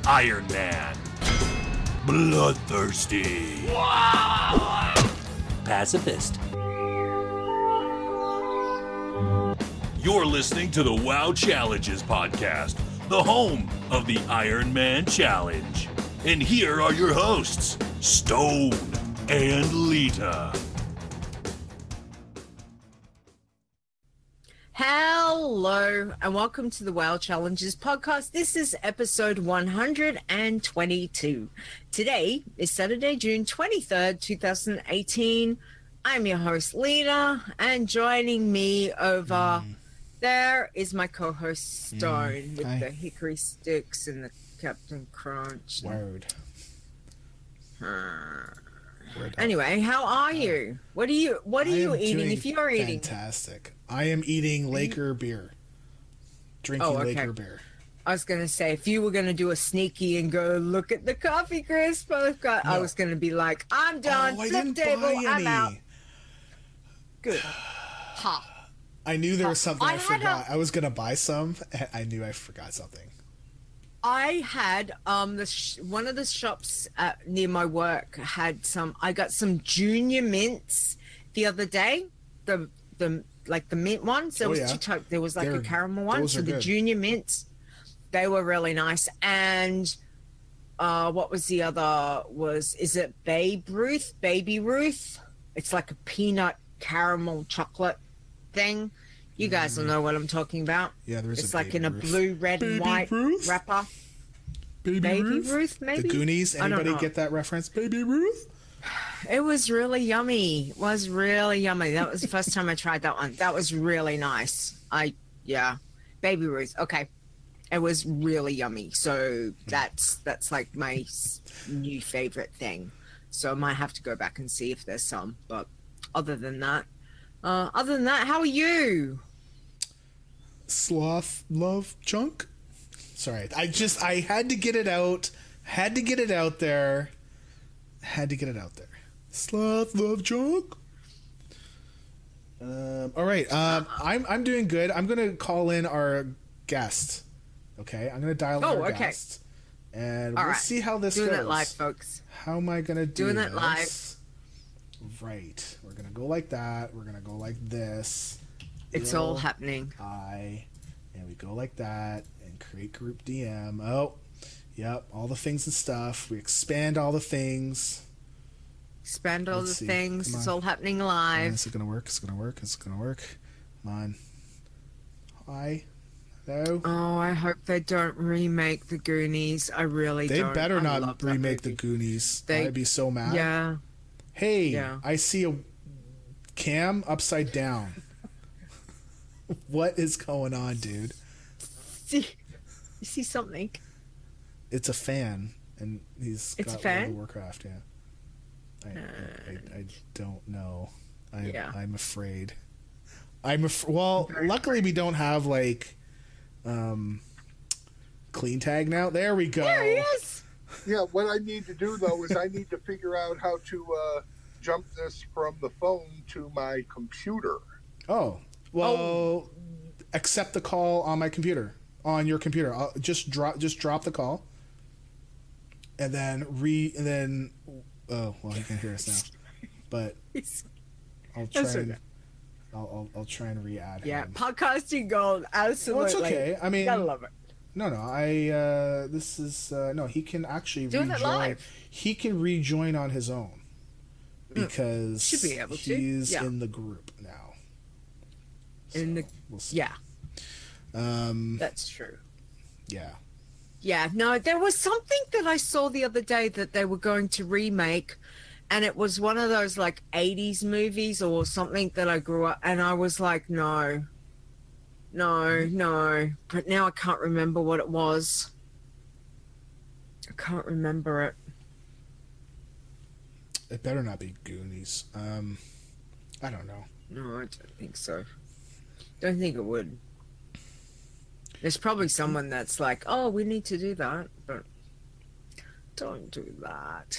Iron Man. Bloodthirsty. Pacifist. You're listening to the WoW Challenges podcast, the home of the Iron Man Challenge. And here are your hosts, Stone and Lita. Hello, and welcome to the WoW Challenges podcast. This is episode 122. Today is Saturday, June 23rd, 2018. I'm your host, Lita, and joining me over there is my co-host, Stone, with the hickory sticks and the Captain Crunch. Word. Anyway, how are you? What are you eating if you're eating? Fantastic. I am eating Laker beer. Drinking Laker beer. I was going to say, if you were going to do a sneaky and go, look at the coffee crisp I've got, I was going to be like, I'm done, flip table, I'm out. Good. Ha. I knew there was something I forgot. I was going to buy some, and I knew I forgot something. I had one of the shops near my work had some. I got some junior mints the other day. The mint ones. There was two types. There was like a caramel one. So the junior mints, they were really nice. And what was the other? Is it Baby Ruth? It's like a peanut caramel chocolate thing. You guys will know what I'm talking about. Yeah, there is. It's like in a blue, red, and white wrapper. Baby Ruth, maybe? The Goonies. Anybody get that reference? Baby Ruth? It was really yummy. That was the first time I tried that one. That was really nice. Baby Ruth. Okay. It was really yummy. So that's like my new favorite thing. So I might have to go back and see if there's some. But other than that, how are you? Sloth love chunk. Sorry, I had to get it out. Had to get it out there. Sloth love chunk. All right. I'm doing good. I'm gonna call in our guest. Okay, I'm gonna dial in our guest, and we'll see how this goes. Doing it live, folks. How am I gonna do doing this? It live? Right. We're gonna go like that. We're gonna go like this. It's all happening. And we go like that and create group DM. Oh, yep. All the things and stuff. We expand all the things. Things. It's all happening live. Is it gonna work? Come on. Hi. Hello. Oh, I hope they don't remake the Goonies. I really don't. They better not remake the Goonies. I'd be so mad. Yeah. Hey, I see a cam upside down. What is going on, dude? You see something? It's a fan, and he's got a fan? World of Warcraft. Yeah. I don't know. I'm afraid. Well, luckily we don't have like clean tag now. There we go. There he is. Yeah, what I need to do though is I need to figure out how to jump this from the phone to my computer. Oh. Well, accept the call on my computer, on your computer. I'll just drop the call, and then oh well, he can hear us now, but I'll try and re-add him. Yeah, podcasting gold, absolutely. Well, it's okay. I mean, gotta love it. No, this is no. He can actually doing rejoin. It live. He can rejoin on his own because should be able to. He's in the group now. So we'll see. That's true. Yeah. No, there was something that I saw the other day that they were going to remake, and it was one of those like 80s movies or something that I grew up, and I was like, no, but now I can't remember what it was. I can't remember it. It better not be Goonies. I don't know. No, I don't think so. Don't think it would. There's probably someone that's like, oh, we need to do that, but don't do that.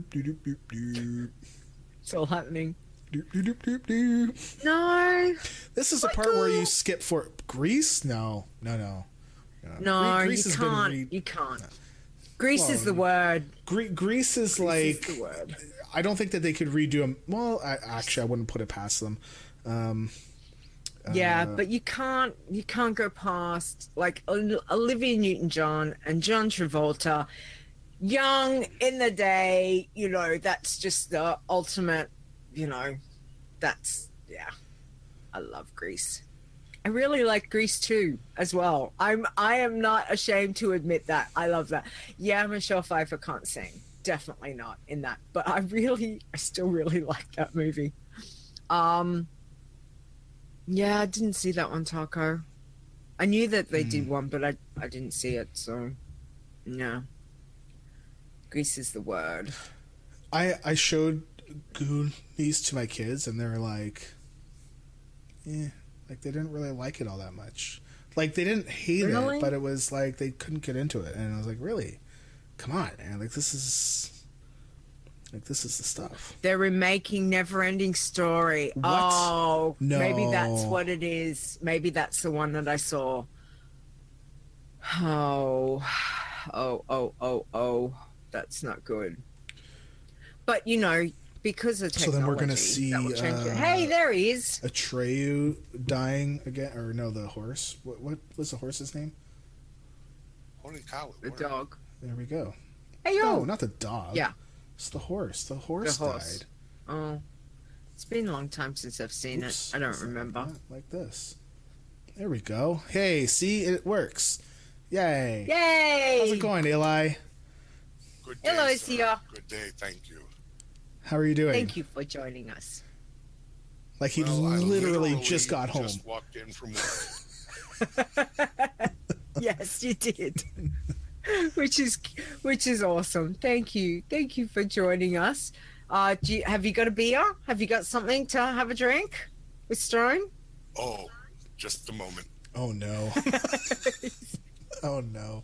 It's all happening. No. This is the part where you skip for Grease. No. No, Grease you has been can't. You can't. Grease is the word. Grease is like. Is the word. I don't think that they could redo them. Well, actually, I wouldn't put it past them. Yeah, but you can't go past like Olivia Newton-John and John Travolta, young in the day. You know, that's just the ultimate. You know, that's I love Grease. I really like Grease too, as well. I am not ashamed to admit that. I love that. Yeah, Michelle Pfeiffer can't sing. Definitely not in that. But I still really like that movie. Yeah, I didn't see that one, Taco. I knew that they did one, but I didn't see it, so no. Grease is the word. I showed Goonies to my kids, and they were like, like they didn't really like it all that much. Like they didn't hate it, but it was like they couldn't get into it, and I was like, really? Come on, man! Like this is the stuff. They're remaking Neverending Story. What? Oh, no. Maybe that's what it is. Maybe that's the one that I saw. Oh, that's not good. But you know, because of technology, so then we're gonna see. Hey, there he is. Atreyu dying again, or no, the horse. What was the horse's name? Holy cow! The dog. There we go. Hey, yo. No, not the dog. Yeah. It's the horse. The horse died. Oh. It's been a long time since I've seen it. I don't remember. Like this. There we go. Hey, see? It works. Yay. Yay! How's it going, Eli? Good day, Hello, sir. Sia. Good day, thank you. How are you doing? Thank you for joining us. Like he I literally just got home. Just walked in from work. Yes, you did. which is awesome. Thank you for joining us. Have you got a beer? Have you got something to have a drink with Stone? Oh, just a moment. Oh no. Oh no.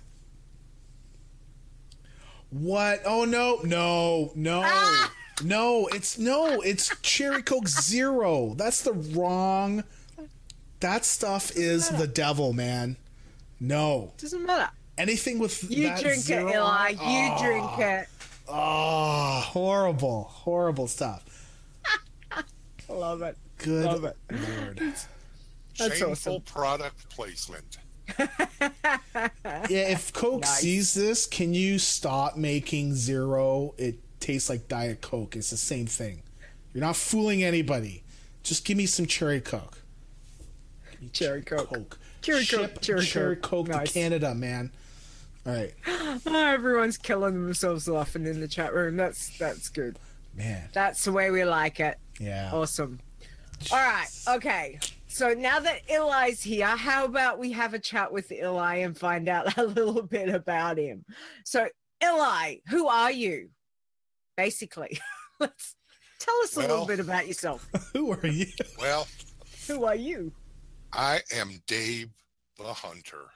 What? Oh no. Ah! It's Cherry Coke Zero. That's the wrong. That stuff is the devil, man. No. Doesn't matter. Anything with You that drink zero it, Eli. on? You drink it. Oh, horrible stuff. Love it. Good Love it. Lord. That's Shameful awesome. product placement. Yeah, if Coke Nice. sees this, can you stop making Zero? It tastes like Diet Coke. It's the same thing. You're not fooling anybody. Just give me some Cherry Coke. Cherry Coke. Cherry Ship Coke. Cherry Coke Nice. to Canada, man. All right, Oh, everyone's killing themselves laughing in the chat room. That's good. man. That's the way we like it. Yeah. Awesome. All right. Okay. So now that Eli's here, how about we have a chat with Eli and find out a little bit about him? So, Eli, who are you? Basically, let's tell us a little bit about yourself. Who are you? Well, Who are you? I am Dave the Hunter.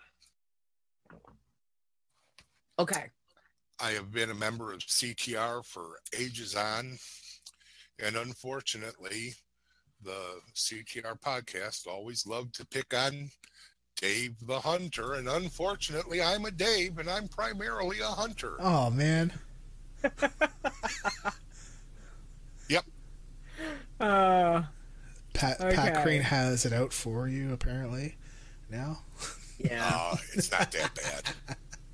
Okay. I have been a member of CTR for ages on, and unfortunately, the CTR podcast always loved to pick on Dave the Hunter, and unfortunately, I'm a Dave, and I'm primarily a hunter. Oh man. Yep. Pat Crane has it out for you apparently. Now. Yeah. It's not that bad.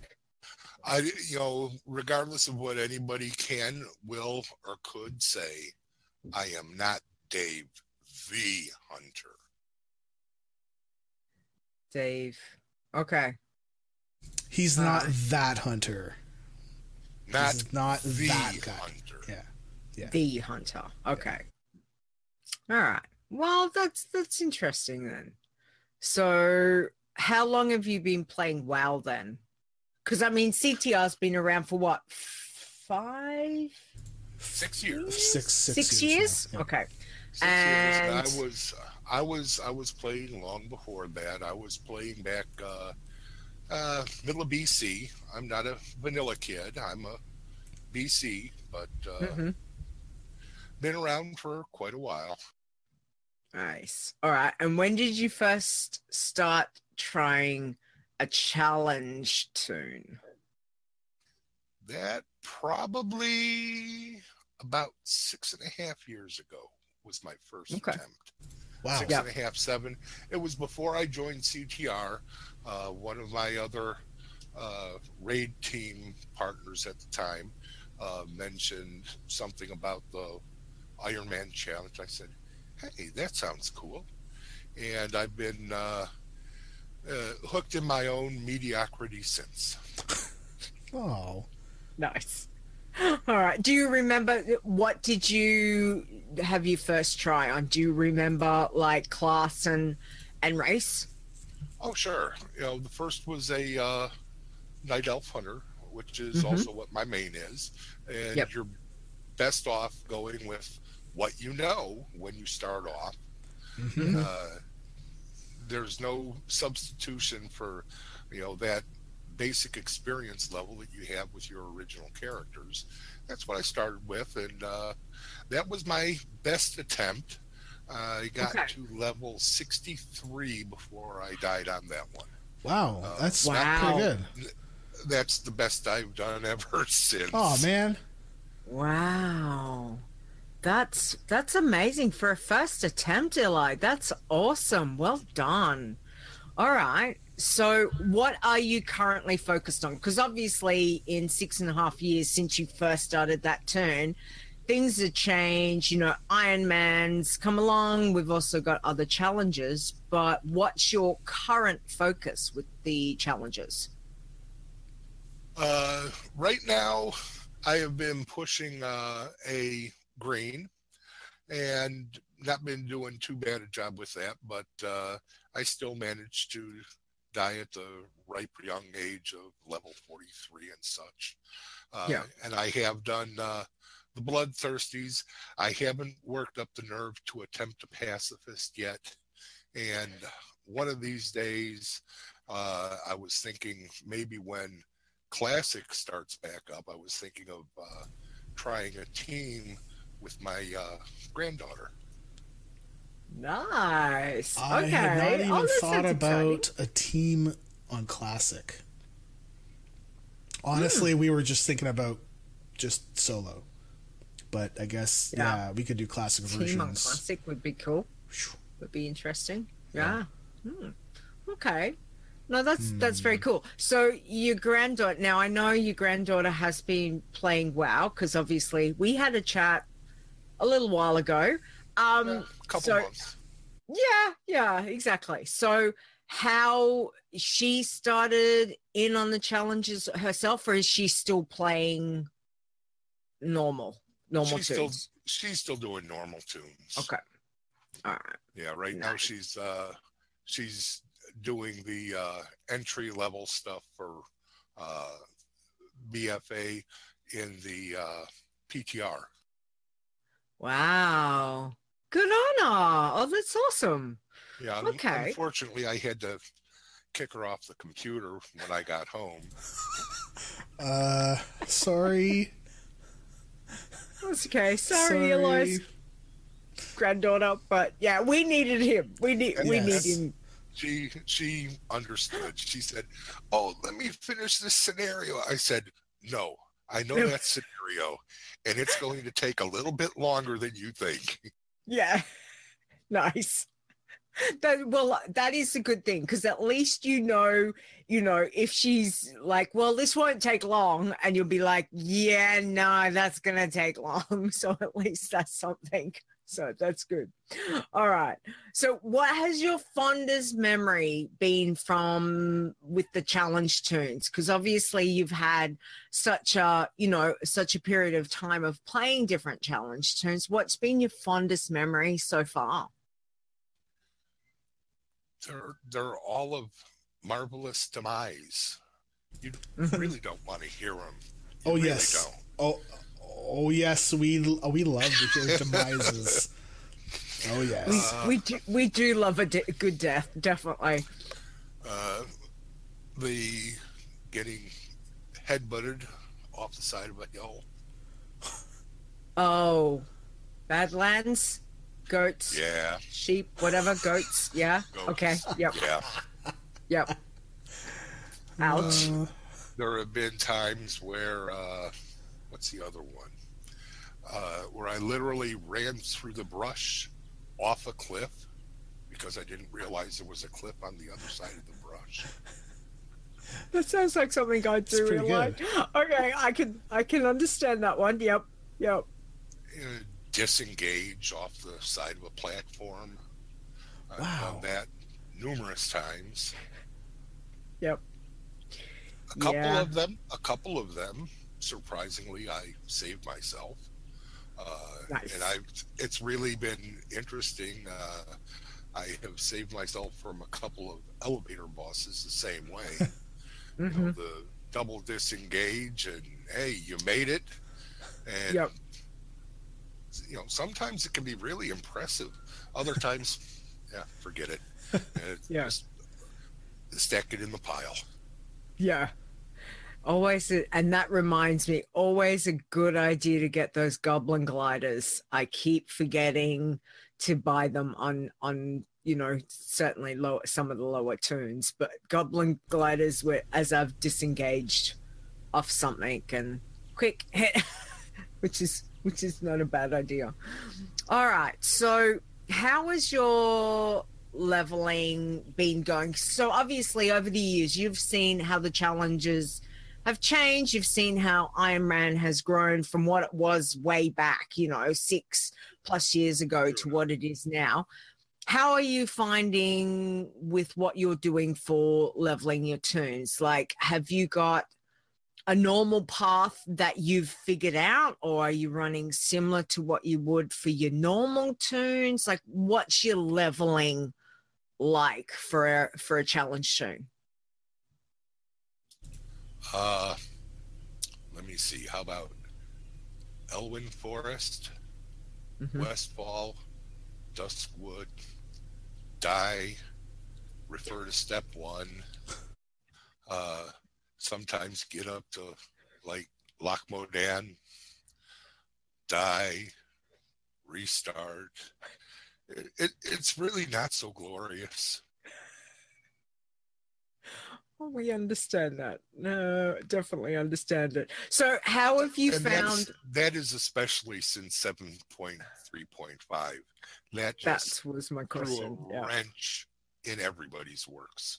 Regardless of what anybody can, will, or could say, I am not Dave the Hunter. Dave. Okay. He's not that hunter. Not, He's not the that guy. Hunter. Yeah. The Hunter. Okay. All right. Well, that's interesting then. So, how long have you been playing WoW then? Because I mean, CTR's been around for what, 5? 6 years. Six years? now. Yeah. Okay. 6 And years. I was playing long before that. I was playing back middle of BC. I'm not a vanilla kid. I'm a BC, but been around for quite a while. Nice. All right. And when did you first start trying a challenge tune? That probably about 6.5 years ago was my first attempt. Wow. 6.5, 7. It was before I joined CTR. One of my other raid team partners at the time mentioned something about the Iron Man challenge. I said, hey, that sounds cool. And I've been hooked in my own mediocrity since. Oh. Nice. All right. Do you remember what did you have you first try on? Do you remember like class and race? Oh, sure. The first was a Night Elf Hunter, which is also what my main is. And you're best off going with what you know when you start off. There's no substitution for, that basic experience level that you have with your original characters. That's what I started with, and that was my best attempt. I got to level 63 before I died on that one. Wow, that's pretty good. That's the best I've done ever since. Oh man! Wow, that's amazing for a first attempt, Eli. That's awesome. Well done. All right. So what are you currently focused on? Because obviously in 6.5 years since you first started that turn, things have changed. Iron Man's come along. We've also got other challenges. But what's your current focus with the challenges? Right now, I have been pushing a green and not been doing too bad a job with that, but I still managed to die at the ripe young age of level 43 and such. And I have done the Bloodthirsties. I haven't worked up the nerve to attempt a pacifist yet. And one of these days, I was thinking maybe when Classic starts back up, I was thinking of trying a team with my granddaughter. Nice. Okay. I had not even thought about exciting. a team on Classic. Honestly, we were just thinking about just solo. But I guess, we could do Classic versions. Team on Classic would be cool. Would be interesting. Yeah. Okay. No, that's very cool. So your granddaughter, now I know your granddaughter has been playing WoW, because obviously we had a chat a little while ago. Couple months. Yeah, exactly. So how she started in on the challenges herself, or is she still playing normal tunes? She's still doing normal tunes. Okay. All right. Yeah, right now she's doing the entry level stuff for BFA in the PTR. Wow. Good on her. Oh, that's awesome. Yeah. Okay. Unfortunately, I had to kick her off the computer when I got home. Sorry. That's okay. Sorry, Eli's granddaughter, but yeah, we needed him. We need him. She understood. She said, "Oh, let me finish this scenario." I said, "No, I know that scenario, and it's going to take a little bit longer than you think." Yeah. Nice. That is a good thing, because at least if she's like, well, this won't take long, and you'll be like, yeah, no, that's gonna take long. So at least that's something. So that's good. All right. So what has your fondest memory been from with the challenge tunes? Because obviously you've had such a period of time of playing different challenge tunes. What's been your fondest memory so far? They're all of Marvelous Demise. You really don't want to hear them. You really don't. Oh yes, we love to hear demises. Oh yes, we do love a good death, definitely. The getting headbutted off the side of a hill. Oh, Badlands. Goats, Yeah. sheep, whatever, goats. Yeah. Goats. Okay. Yep. Yeah. Yep. Ouch. There have been times where, what's the other one? Where I literally ran through the brush off a cliff because I didn't realize there was a cliff on the other side of the brush. That sounds like something I'd do pretty in life. Okay, I can understand that one. Yep. Yep. Disengage off the side of a platform. I've Wow. done that numerous times. Yep. A couple Yeah. of them, surprisingly, I saved myself. Nice. And it's really been interesting. I have saved myself from a couple of elevator bosses the same way. You know, the double disengage and hey, you made it. And Yep. you know, sometimes it can be really impressive. Other times, yeah, forget it. And Yeah. just stack it in the pile. Yeah. Always, and that reminds me, always a good idea to get those goblin gliders. I keep forgetting to buy them on certainly some of the lower tunes, but goblin gliders were as I've disengaged off something and quick hit, which is not a bad idea. All right, so how has your leveling been going? So obviously over the years you've seen how the challenges have changed. You've seen how Iron Man has grown from what it was way back, 6+ years ago to what it is now. How are you finding with what you're doing for leveling your tunes? Like, have you got a normal path that you've figured out, or are you running similar to what you would for your normal tunes? Like, what's your leveling like for a challenge tune? Let me see. How about Elwyn Forest, Westfall, Duskwood, Die, refer to step 1. Sometimes get up to like Loch Modan, Die, restart. It's really not so glorious. Oh, we understand that. No, definitely understand it. So how have you found... That is especially since 7.3.5. That just That was my threw question. a Yeah. wrench in everybody's works.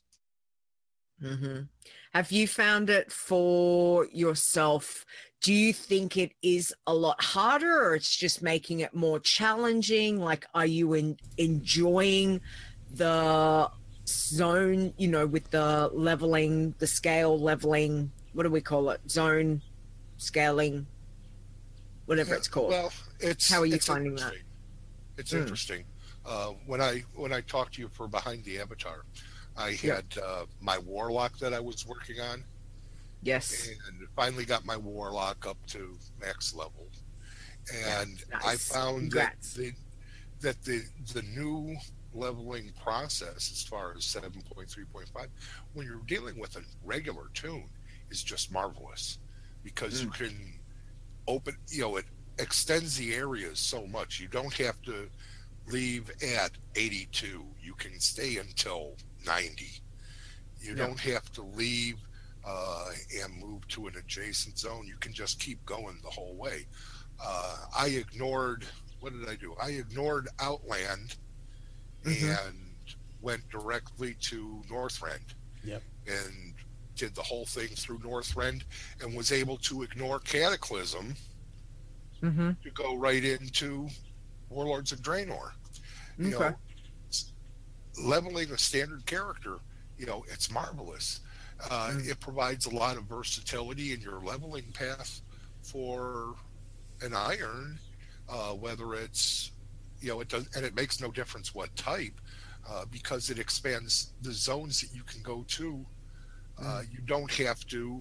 Have you found it for yourself? Do you think it is a lot harder, or it's just making it more challenging? Like, are you enjoying the zone, with the leveling, the scale leveling? What do we call it? Zone scaling, whatever it's called. Well, How are you finding that? It's interesting. When I talked to you for Behind the Avatar, I had my Warlock that I was working on. Yes. And finally got my Warlock up to max level. And Nice. I found Congrats. that the new leveling process as far as 7.3.5, when you're dealing with a regular tune, is just marvelous, because you can open, it extends the areas so much. You don't have to leave at 82. You can stay until 90. You don't have to leave and move to an adjacent zone. You can just keep going the whole way. I ignored, what did I do? I ignored Outland and went directly to Northrend. Yep. And did the whole thing through Northrend, and was able to ignore Cataclysm to go right into Warlords of Draenor. You know, leveling a standard character, it's marvelous. It provides a lot of versatility in your leveling path for an Iron, whether it's, it does, and it makes no difference what type, because it expands the zones that you can go to. You don't have to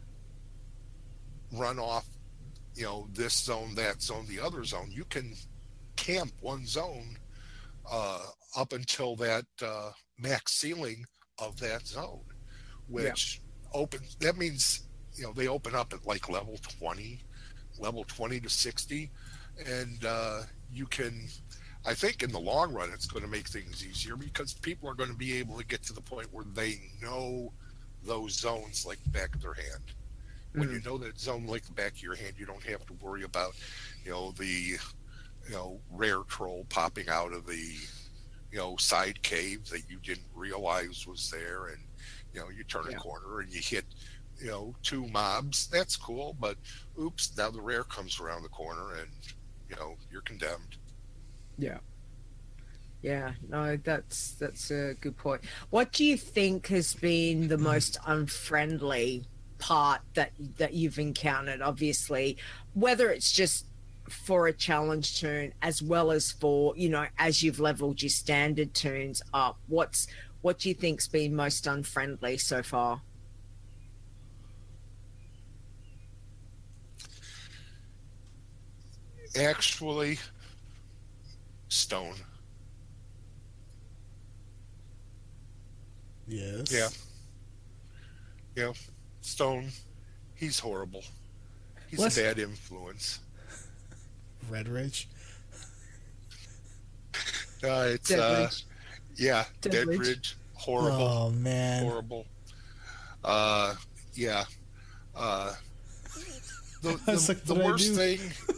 run off, this zone, that zone, the other zone. You can camp one zone up until that max ceiling of that zone, which opens. That means they open up at like level 20 to 60, and you can. I think in the long run, it's going to make things easier because people are going to be able to get to the point where they know those zones like the back of their hand. When you know that zone like the back of your hand, you don't have to worry about, the, rare troll popping out of the, side cave that you didn't realize was there. And, you turn a corner and you hit, 2 mobs. That's cool. But oops, now the rare comes around the corner and, you're condemned. Yeah. Yeah, no, that's a good point. What do you think has been the most unfriendly part that you've encountered? Obviously, whether it's just for a challenge tune as well as for, as you've leveled your standard tunes up, what do you think's been most unfriendly so far? Actually, Stone. Yes. Yeah. Stone, he's horrible. He's a bad influence. Redridge. It's Deadridge. Deadridge. Horrible. Oh man. Horrible. Yeah. The worst thing.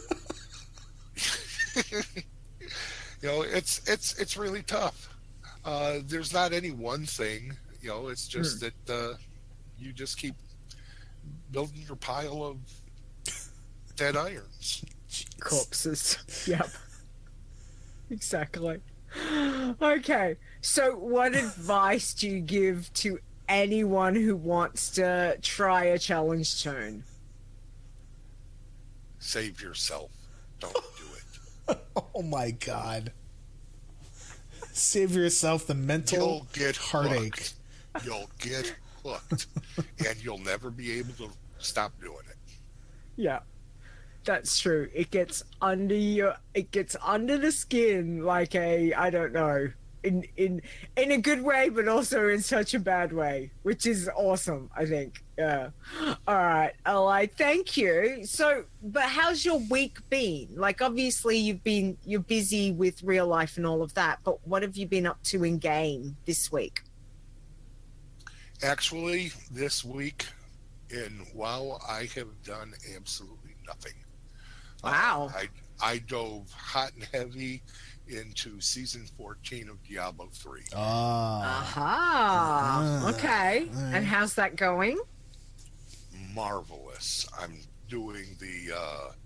It's really tough. There's not any one thing. It's just that you just keep building your pile of dead irons. Corpses. Yep. Exactly. Okay. So what advice do you give to anyone who wants to try a challenge tune? Save yourself. Don't do it. Oh my God. Save yourself the mental You'll get heartache. Hooked. You'll get hooked. And you'll never be able to stop doing it. Yeah. That's true. It gets under the skin like I don't know, in a good way, but also in such a bad way, which is awesome, I think. Yeah. All right. Thank you. So, but how's your week been? Like, obviously you're busy with real life and all of that, but what have you been up to in game this week? Actually, this week in WoW, I have done absolutely nothing. Wow. I dove hot and heavy into season 14 of Diablo 3. Aha. Okay. And how's that going? Marvelous. I'm doing the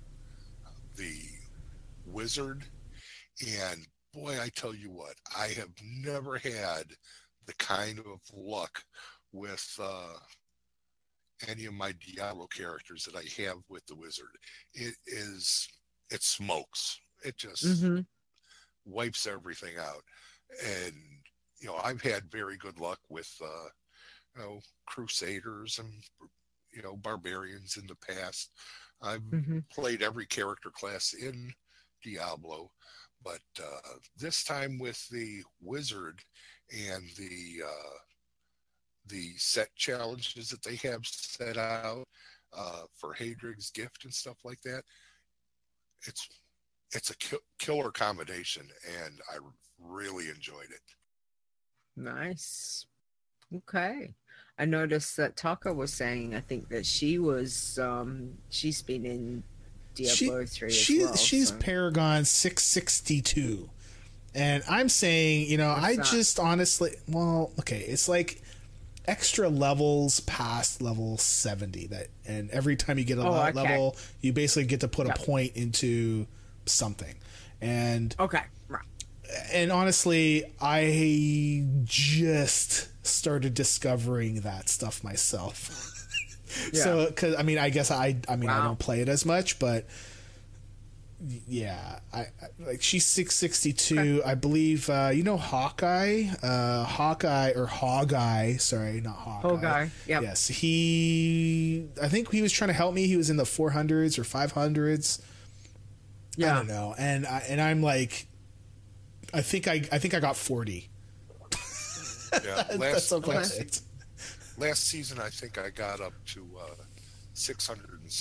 wizard, and boy, I tell you what, I have never had the kind of luck with any of my Diablo characters that I have with the wizard. It smokes. It just wipes everything out. And I've had very good luck with crusaders and barbarians in the past. I've played every character class in Diablo, but this time with the wizard and the set challenges that they have set out for Hadrig's gift and stuff like that, it's a killer combination, and I really enjoyed it. Nice. Okay. I noticed that Taka was saying, I think that she was she's been in Diablo 3 as well. She's Paragon 662. And I'm saying, I just honestly, it's like extra levels past level 70 and every time you get a level, you basically get to put a point into something. And okay, right. And honestly, I just started discovering that stuff myself. Yeah. So, because I guess I don't play it as much, but yeah, I like she's 662. Okay. I believe Hawkeye, or Hawkeye. Sorry, not Hawkeye. Hawkeye. Yep. Yes, I think he was trying to help me. He was in the 400s or 500s. Yeah. I don't know, and I'm like, I think I got 40. Yeah, last season I think I got up to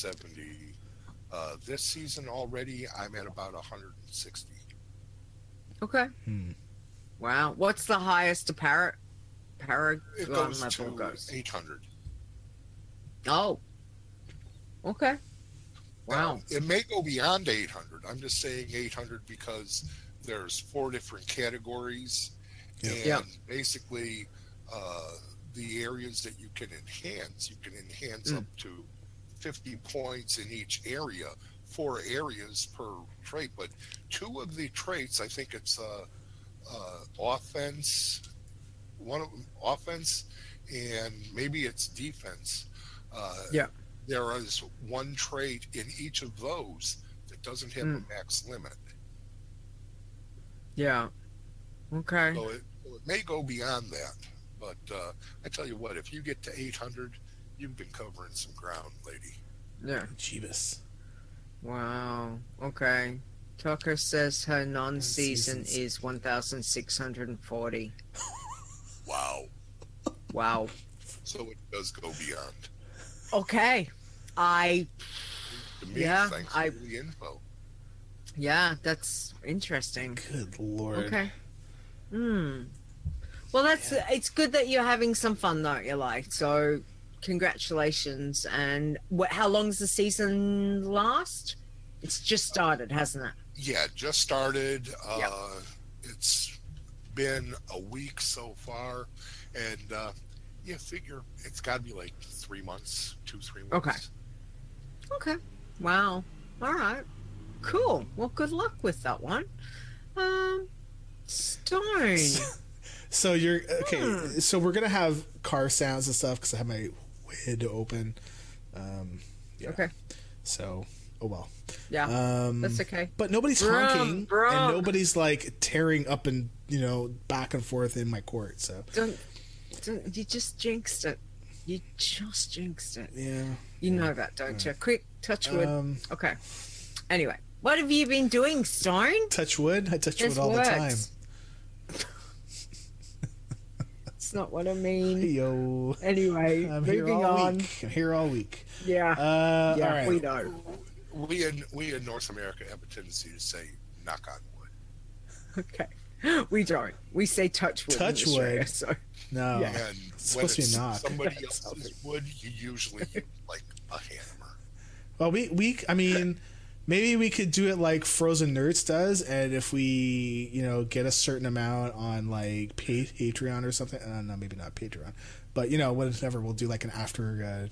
670. This season already I'm at about 160. Okay. Wow. What's the highest a Paragon It goes level to goes? 800. Oh. Okay. Wow. Now, it may go beyond 800. I'm just saying 800 because there's 4 different categories, and Yeah. basically the areas that you can enhance up to 50 points in each area, 4 areas per trait. But 2 of the traits, I think it's offense, offense, and maybe it's defense. Yeah. There is 1 trait in each of those that doesn't have a max limit. Yeah. Okay. So it may go beyond that. But I tell you what, if you get to 800, you've been covering some ground, lady. Yeah. Jeebus. Wow. Okay. Tucker says her non-season seasons. is 1,640. Wow. Wow. So it does go beyond. Okay. To me, Yeah, thanks I- for the info. Yeah, that's interesting. Good lord. Okay. Well, it's good that you're having some fun though, Eli. So, congratulations. And how long's the season last? It's just started, hasn't it? Yeah, it just started. Yep. It's been a week so far, and you figure it's got to be like 3 months, 2-3 months. Okay. Okay. Wow. All right. Cool. Well, good luck with that one. Stone. So you're okay. So we're gonna have car sounds and stuff because I have my window open. Yeah. Okay. So, oh well. Yeah. That's okay. But nobody's Brum, honking, brum. and nobody's like tearing up and back and forth in my court. So Don't. You just jinxed it. You just jinxed it. yeah. You know that, don't you? Quick, touch wood. Um, Okay. Anyway, what have you been doing, Stone? touch wood. I touch Just wood all the time. words. That's not what I mean. Yo, Anyway, I'm here moving all on. week. I'm here all week. Yeah. All Yeah, right. we know. We in North America have a tendency to say "knock on wood," Okay. We don't. We say touch wood. in Touch Australia, wood. So No, Yeah. and when supposed to be it's knock. somebody That's else's wood, you usually use like a hammer. Well, I mean, maybe we could do it like Frozen Nerds does, and if we, get a certain amount on like Patreon or something. No, maybe not Patreon, but whatever. We'll do like an after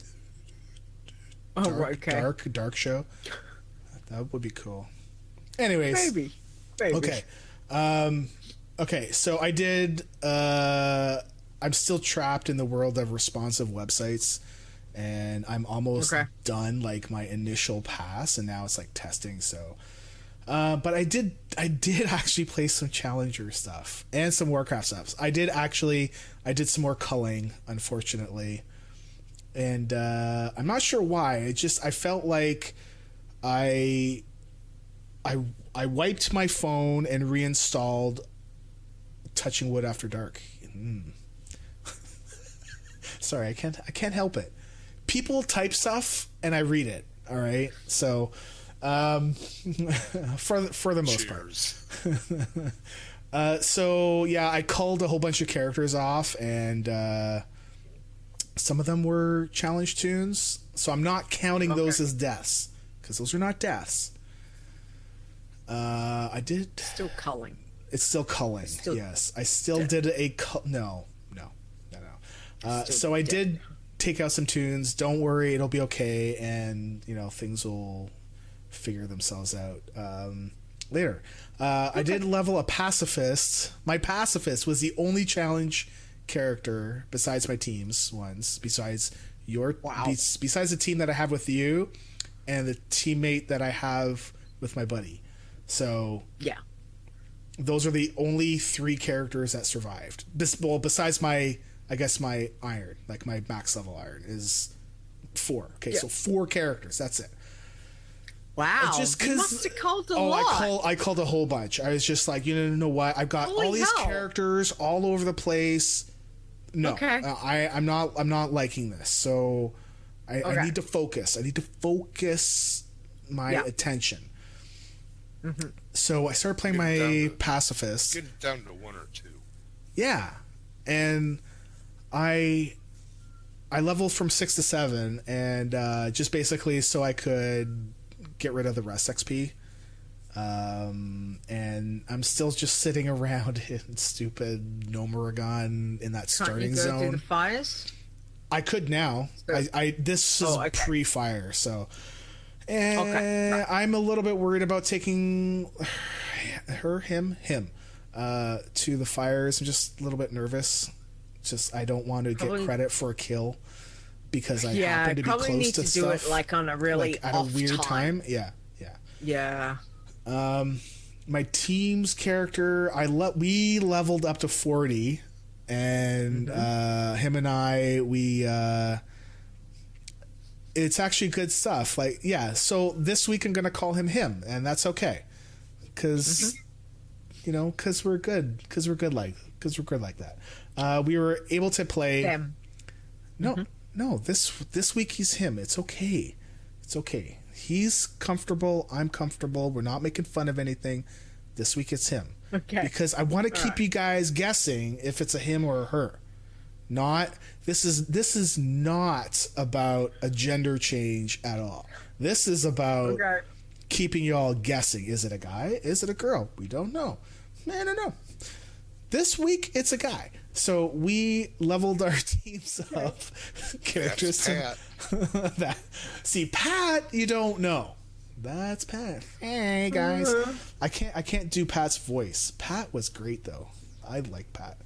dark show. That would be cool. Anyways, maybe. okay. Okay, so I did. I'm still trapped in the world of responsive websites, and I'm almost done like my initial pass, and now it's like testing. So, but I did actually play some Challenger stuff and some Warcraft stuff. I did some more culling, unfortunately, and I'm not sure why. I felt like I wiped my phone and reinstalled Touching Wood After Dark. Sorry, I can't help it. People type stuff and I read it. All right, so for the most part. So yeah, I culled a whole bunch of characters off, and some of them were challenge tunes. So I'm not counting those as deaths because those are not deaths. I did. Still culling. It's still culling. Yes, I still did a no. So I did take out some tunes. Don't worry, it'll be okay, and things will figure themselves out later. I did level a pacifist. My pacifist was the only challenge character besides my team's ones. Besides besides the team that I have with you, and the teammate that I have with my buddy. So yeah. Those are the only 3 characters that survived. Besides my iron, like my max level iron is 4. Okay, so 4 characters. That's it. Wow. Just you must have culled a lot. I called a whole bunch. I was just like, you know what? I've got all these characters all over the place. No, Okay. I'm not liking this. So I need to focus. I need to focus my attention. So I started playing Get it down my to- pacifist. Get it down to 1 or 2. Yeah, and I leveled from 6 to 7, and just basically so I could get rid of the rest XP. And I'm still just sitting around in stupid Nomuragon in that Can't starting you go through zone. the fires? I could now. So- This is okay. pre-fire, so. And Okay. I'm a little bit worried about taking him to the fires. I'm just a little bit nervous. Just I don't want to get Probably- credit for a kill because I Yeah, happen I to be probably close need to to do stuff it like on a really like at a off weird time. Yeah. Yeah. My team's character, we leveled up to 40, and him and I, it's actually good stuff. Like, yeah. So this week I'm gonna call him, and that's okay, because because we're good like that. We were able to play. Them. No. This week he's him. It's okay. It's okay. He's comfortable. I'm comfortable. We're not making fun of anything. This week it's him. Okay. Because I want to keep you guys guessing if it's a him or a her. This is not about a gender change at all. This is about Okay. keeping you all guessing. Is it a guy? Is it a girl? We don't know. I don't know. This week it's a guy. So we leveled our teams up. Characters. That's Pat. See, Pat, you don't know. That's Pat. Hey guys, I can't do Pat's voice. Pat was great though. I like Pat.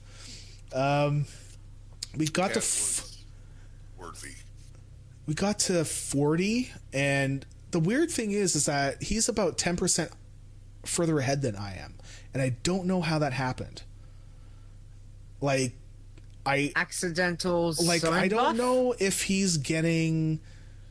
We got Pat to was worthy. we got to 40, and the weird thing is that he's about 10% further ahead than I am, and I don't know how that happened. Like Accidentals. like zone I don't buff? know if he's getting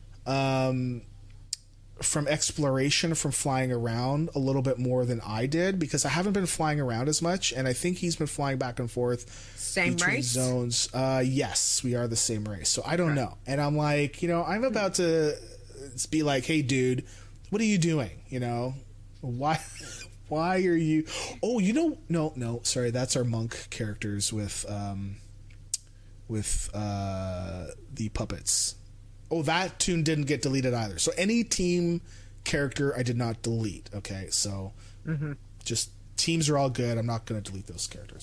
from exploration from flying around a little bit more than I did, because I haven't been flying around as much, and I think he's been flying back and forth Same between race? zones. Yes, we are the same race, so I don't know. And I'm like, I'm about to be like, hey dude, what are you doing? Why are you no, sorry, that's our monk characters with the puppets. Oh, that tune didn't get deleted either. So any team character I did not delete. Okay, so just teams are all good. I'm not going to delete those characters.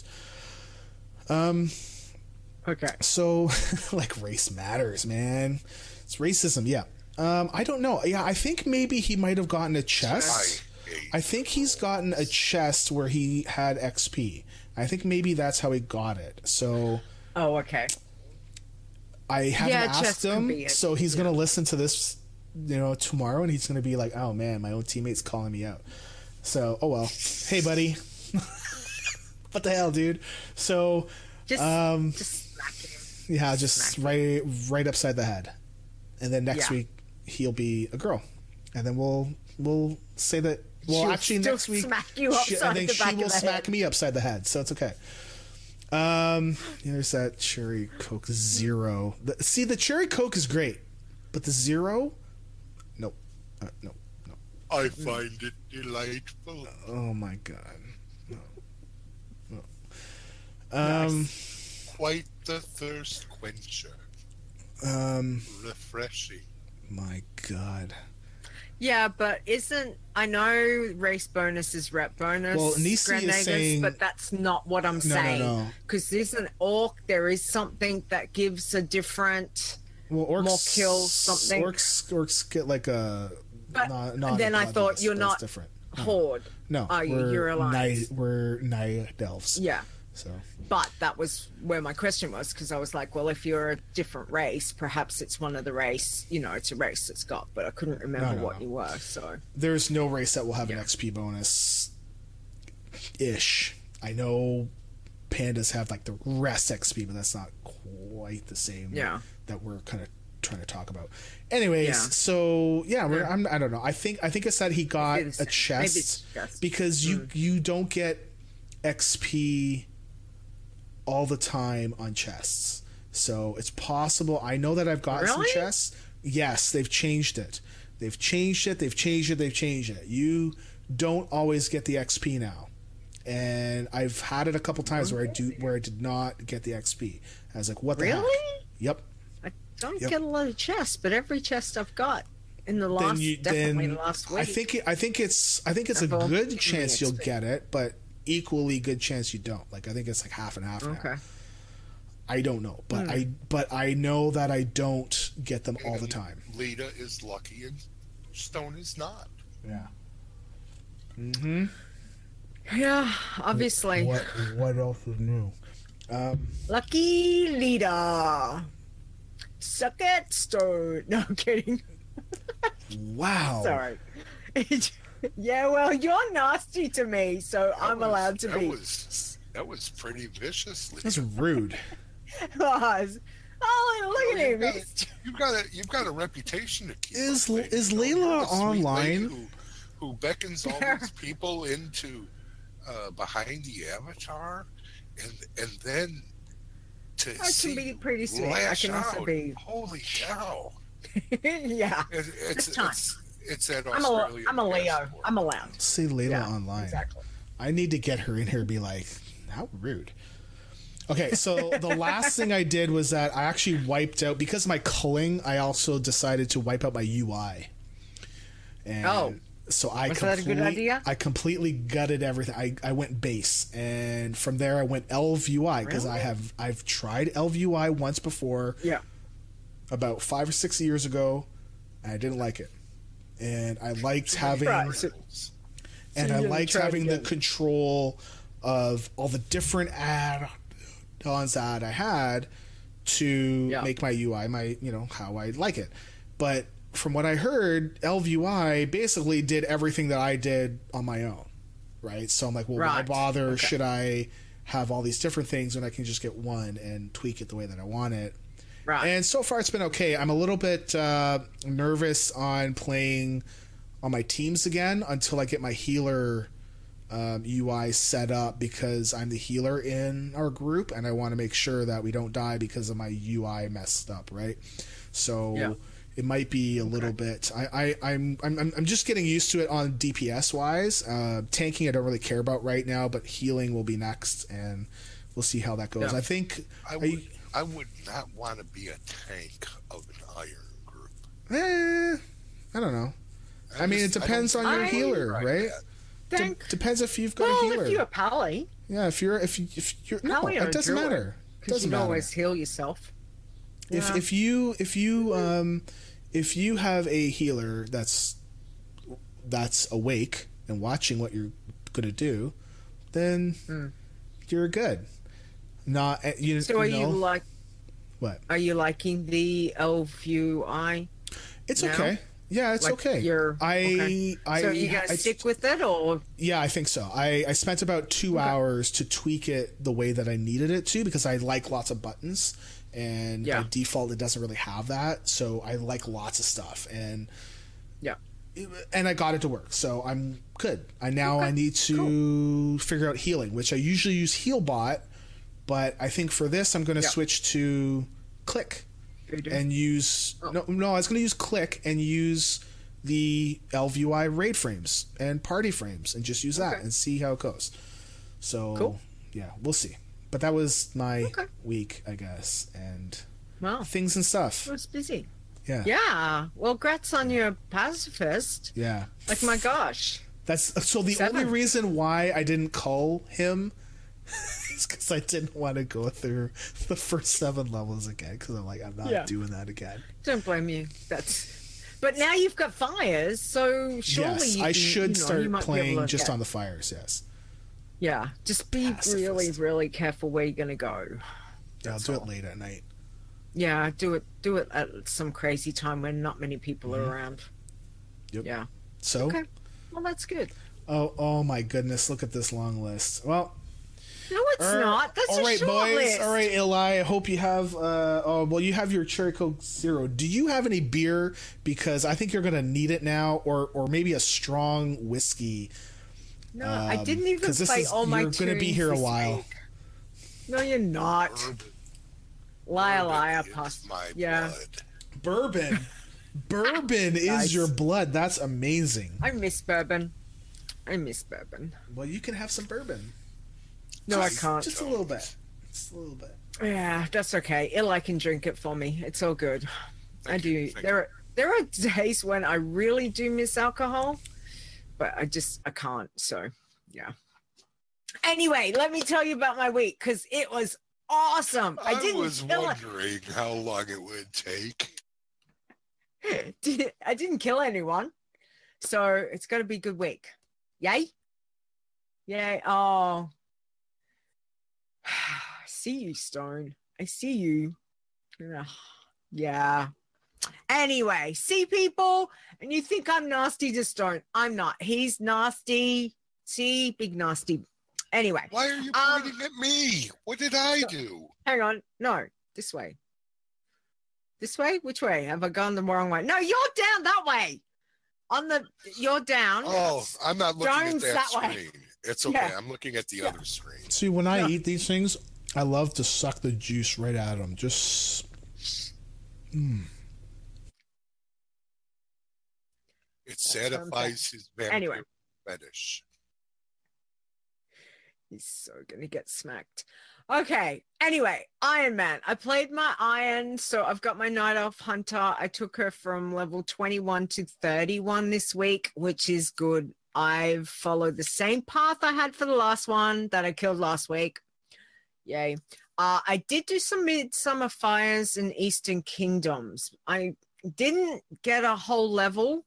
Okay. So like race matters, man. It's racism. Yeah. I don't know. Yeah, I think maybe he might have gotten a chest. I think he's gotten a chest where he had XP. I think maybe that's how he got it. So Oh, okay. I haven't chest asked could him, be it. so he's gonna listen to this, tomorrow, and he's gonna be like, "Oh man, my own teammate's calling me out." So, oh well. Hey, buddy. What the hell, dude? So, Just smack him. yeah, just Smack right upside the head, and then next Yeah. week he'll be a girl, and then we'll say that. Well, She'll actually, still next week, smack you I upside think the she back of will the smack head. me upside the head, so it's okay. There's that cherry Coke Zero. See, the cherry Coke is great, but the Zero, nope, no. I find it delightful. Oh my god, no. Quite the thirst quencher. Refreshing. My god. Yeah, but I know race bonus is rep bonus, Well, Nisi is Grenadiers, saying- but that's not what I'm saying. no. Because there's an orc, there is something that gives a different. Well, orcs, More kills, something. Orcs get like a. But not then I thought bloodlust, you're but not it's different. horde. No, Are you? You're alliance. We're night elves. Yeah. So But that was where my question was, because I was like, well, if you're a different race, perhaps it's one of the race, it's a race that's got, but I couldn't remember No. what you were, so. there's no race that will have an Yeah. XP bonus. Ish. I know pandas have like the rest XP, but that's not quite the same. Yeah. That we're kind of trying to talk about. Anyways, Yeah. so yeah, I don't know. I think it's that he got Maybe it's a chest. chest, Maybe it's chest. because you don't get XP all the time on chests. So it's possible. I know that I've got some Really? chests. Yes, they've changed it. You don't always get the XP now. And I've had it a couple times where I did not get the XP. I was like, what the heck? Really? Yep. I don't get a lot of chests, but every chest I've got in the last definitely the last week. I think it's a good chance you'll get it, but equally good chance you don't. Like I think it's like half and half now. Okay. I don't know, but I know that I don't get them all the time. Lita is lucky and Stone is not. Yeah. Mm-hmm. Yeah, obviously. What else is new? Lucky leader. Suck it, Stone. No, I'm kidding. Wow. Sorry. Yeah, well, you're nasty to me, so I'm allowed to be. That was pretty vicious. That's rude. Oh, look at him. You've got a reputation to keep. Is Layla online? Who beckons all these people into behind the avatar, and then to I can be pretty sweet. I can also be. Holy cow! Yeah, it's that I'm a Leo. I'm allowed. Say Layla online. Exactly. I need to get her in here and be like, how rude. Okay, so the last thing I did was that I actually wiped out, because of my culling, I also decided to wipe out my UI. And so was that a good idea? I completely gutted everything. I went base, and from there I went ElvUI, because Really? I've tried ElvUI once before. Yeah. About 5 or 6 years ago, and I didn't like it. And I liked having the control of all the different add-ons that I had to make my UI how I like it. But from what I heard, ElvUI basically did everything that I did on my own, right? So I'm like, well, why bother? Okay. Should I have all these different things when I can just get one and tweak it the way that I want it? Right. And so far it's been okay. I'm a little bit nervous on playing on my teams again until I get my healer UI set up, because I'm the healer in our group and I want to make sure that we don't die because of my UI messed up, right? So it might be a little bit. I'm just getting used to it on DPS wise. Tanking I don't really care about right now, but healing will be next, and we'll see how that goes. Yeah. I think I would not want to be a tank of an iron group. I don't know. I mean, it depends on your healer, right? Depends if you've got a healer. If you're a pally. Yeah, if you're no, it doesn't matter. It doesn't matter. Always heal yourself. If you have a healer that's awake and watching what you're gonna do, then you're good. Not you. So are you like? What? Are you liking the ElvUI? It's okay. Yeah, it's okay. So are you gonna stick with it, or? Yeah, I think so. I spent about 2 hours to tweak it the way that I needed it to, because I like lots of buttons, and by default it doesn't really have that. So I like lots of stuff, and I got it to work. So I'm good. I need to figure out healing, which I usually use HealBot, but I think for this I'm going to switch to Click. And use I was going to use Click and use the ElvUI raid frames and party frames and just use that and see how it goes. So yeah, we'll see. But that was my week, I guess, and things and stuff. It was busy. Yeah. Yeah. Well, congrats on your pacifist. Yeah. Like, my gosh. That's so the only reason why I didn't call him is because I didn't want to go through the first 7 levels again, because I'm like, I'm not doing that again. Don't blame you. But now you've got fires, so surely I should start playing just on the fires. Yes. Yeah, just be really, really careful where you're going to go. Yeah, I'll do it late at night. Yeah, do it at some crazy time when not many people are around. Yep. Yeah. So. Okay. Well, that's good. Oh my goodness! Look at this long list. Well. No, it's not. That's a short list. All right, Eli. I hope you have. You have your Cherry Coke Zero. Do you have any beer? Because I think you're going to need it now, or maybe a strong whiskey. No, I didn't even play all my tunes. You're going to be here a while. Week. No, you're not. Liar, pass. Yeah. Bourbon. Bourbon is your blood. That's amazing. I miss bourbon. I miss bourbon. Well, you can have some bourbon. No, I can't. Just a little bit. Just a little bit. Yeah, that's okay. I can drink it for me. It's all good. Thank I you. do. Thank There are days when I really do miss alcohol, but I can't. So, yeah. Anyway, let me tell you about my week because it was awesome. I was wondering how long it would take. I didn't kill anyone, so it's going to be a good week. Yay! Yay! Oh, I see you, Stone. I see you. Yeah. Anyway, see people, and you think I'm nasty to Stone. I'm not. He's nasty. See, big nasty. Anyway. Why are you pointing at me? What did I do? Hang on. No, this way. This way? Which way? Have I gone the wrong way? No, you're down that way. You're down. Oh, I'm not looking Stone's at that that way. screen. It's okay. Yeah. I'm looking at the other screen. See, when I eat these things, I love to suck the juice right out of them. Just. It satisfies his vampire fetish. He's so gonna get smacked. Okay. Anyway, Iron Man. I played my Iron, so I've got my Night Elf Hunter. I took her from level 21 to 31 this week, which is good. I've followed the same path I had for the last one that I killed last week. Yay. I did do some Midsummer Fires in Eastern Kingdoms. I didn't get a whole level,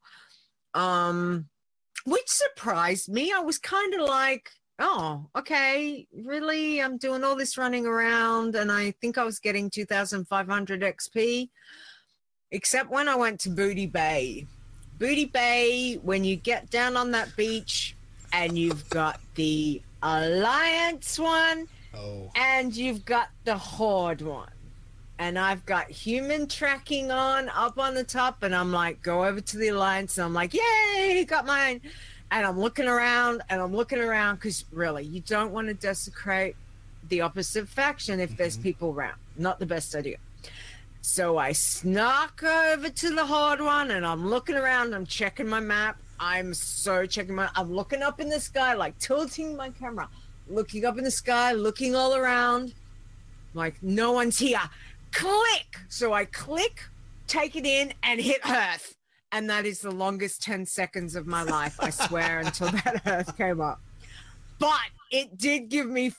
which surprised me. I was kind of like, oh, okay, really? I'm doing all this running around, and I think I was getting 2,500 XP, except when I went to Booty Bay. Booty Bay, when you get down on that beach, and you've got the Alliance one, and you've got the Horde one. And I've got human tracking up on the top, and I'm like, go over to the Alliance, and I'm like, yay, got mine. And I'm looking around, because really, you don't want to desecrate the opposite faction if there's people around. Not the best idea. So I snuck over to the Horde one, and I'm looking around. I'm checking my map. I'm looking up in the sky, like tilting my camera, looking up in the sky, looking all around. Like, no one's here. Click! So I click, take it in, and hit Earth. And that is the longest 10 seconds of my life, I swear, until that Earth came up. But it did give me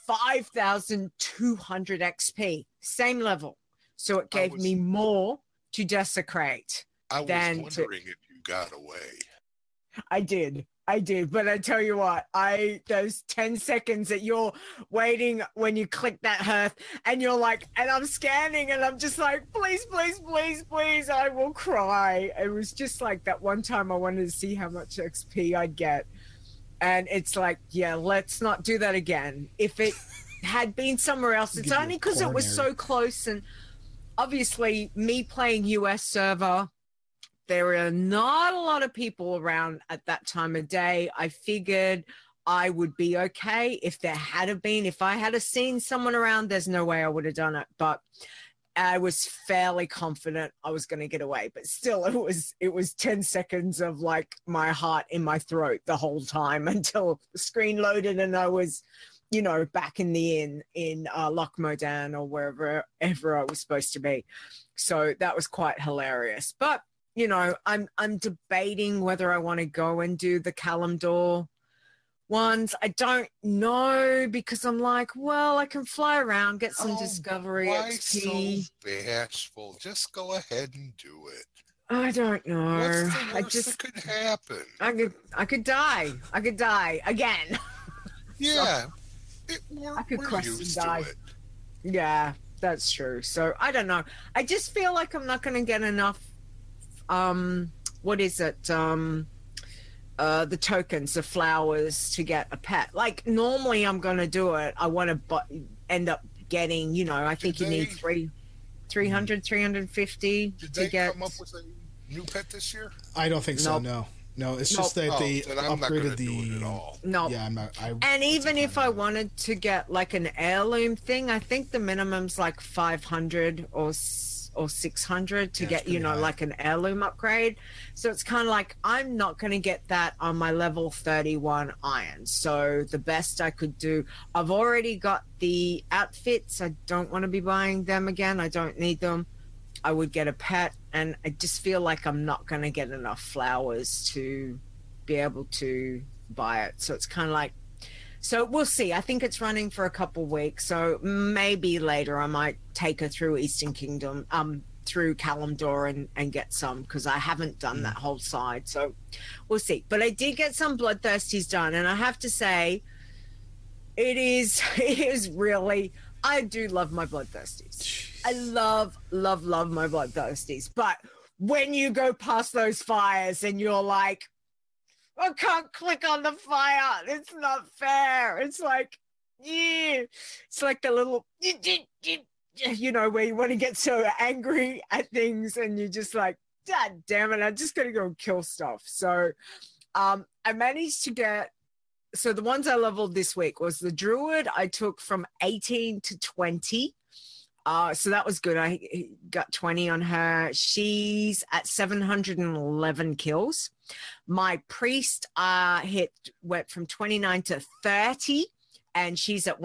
5,200 XP, same level. So it gave me more to desecrate. I was wondering if you got away. I did. But I tell you what, those 10 seconds that you're waiting when you click that Hearth, and you're like, and I'm scanning, and I'm just like, please, please, please, please, I will cry. It was just like that one time I wanted to see how much XP I'd get. And it's like, yeah, let's not do that again. If it had been somewhere else, it's only because it was so close. And obviously, me playing US server, there are not a lot of people around at that time of day. I figured I would be okay if there had been. If I had seen someone around, there's no way I would have done it. But I was fairly confident I was going to get away. But still, it was 10 seconds of like my heart in my throat the whole time until the screen loaded and I was, back in the inn in Loch Modan or wherever I was supposed to be. So that was quite hilarious. But I'm debating whether I want to go and do the Kalimdor ones. I don't know because I'm like, well, I can fly around, get some discovery XP. Why so bashful? Just go ahead and do it. I don't know. What's the worst that could happen? I could die. I could die again. Yeah, I could we're used to die. it. Yeah, that's true. So I don't know. I just feel like I'm not going to get enough. What is it? The tokens, the flowers to get a pet. Like normally I'm going to do it. I want to end up getting, I think you need 300, 350 Did to they get. come up with a new pet this year? I don't think so. No, it's just that they then I'm not upgraded gonna do it at all. No. Yeah, I'm not. And even if I wanted to get like an heirloom thing, I think the minimum's like 500 or or 600 to Yeah, get, it's pretty high. like an heirloom upgrade. So it's kind of like I'm not going to get that on my level 31 iron. So the best I could do, I've already got the outfits. I don't want to be buying them again. I don't need them. I would get a pet, and I just feel like I'm not going to get enough flowers to be able to buy it. So it's kind of like, so we'll see. I think it's running for a couple weeks. So maybe later I might take her through Eastern Kingdom, through Kalimdor and get some, because I haven't done that whole side. So we'll see. But I did get some Bloodthirsties done, and I have to say, it is really, I do love my Bloodthirsties. I love my Bloodthirsties. But when you go past those fires and you're like, I can't click on the fire, it's not fair. It's like, yeah. It's like the little, where you want to get so angry at things and you're just like, God damn it, I'm just going to go kill stuff. So I managed to get, so the ones I leveled this week was the Druid. I took from 18 to 20. So that was good. I got 20 on her. She's at 711 kills. My priest went from 29 to 30, and she's at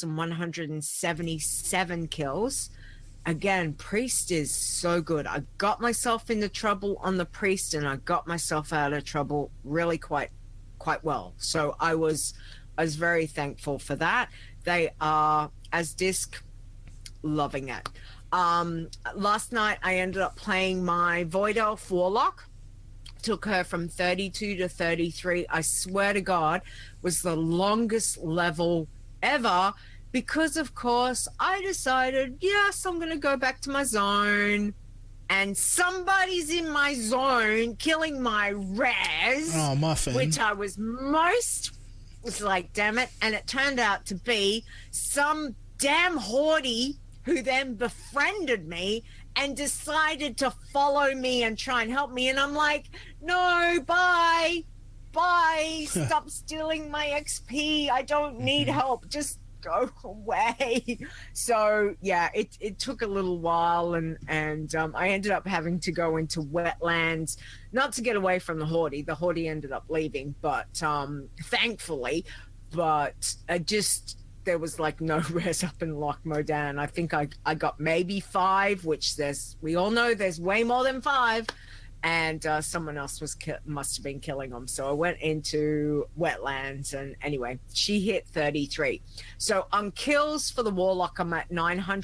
1,177 kills. Again, priest is so good. I got myself into trouble on the priest, and I got myself out of trouble really quite well. So I was very thankful for that. They are, as disc, loving it. Last night I ended up playing my Void Elf Warlock. Took her from 32 to 33. I swear to God, was the longest level ever, because of course I decided, yes, I'm going to go back to my zone, and somebody's in my zone killing my res. Oh, Muffin. Which I was like, damn it. And it turned out to be some damn Hordey who then befriended me and decided to follow me and try and help me. And I'm like, no, bye, stop stealing my XP. I don't need help. Just go away. So yeah, it took a little while, and I ended up having to go into wetlands, not to get away from the Hordey. The Hordey ended up leaving, but thankfully, but there was like no res up in Loch Modan. I think I got maybe 5, which we all know there's way more than 5. And someone else must have been killing them. So I went into wetlands, and anyway, she hit 33. So on kills for the Warlock, I'm at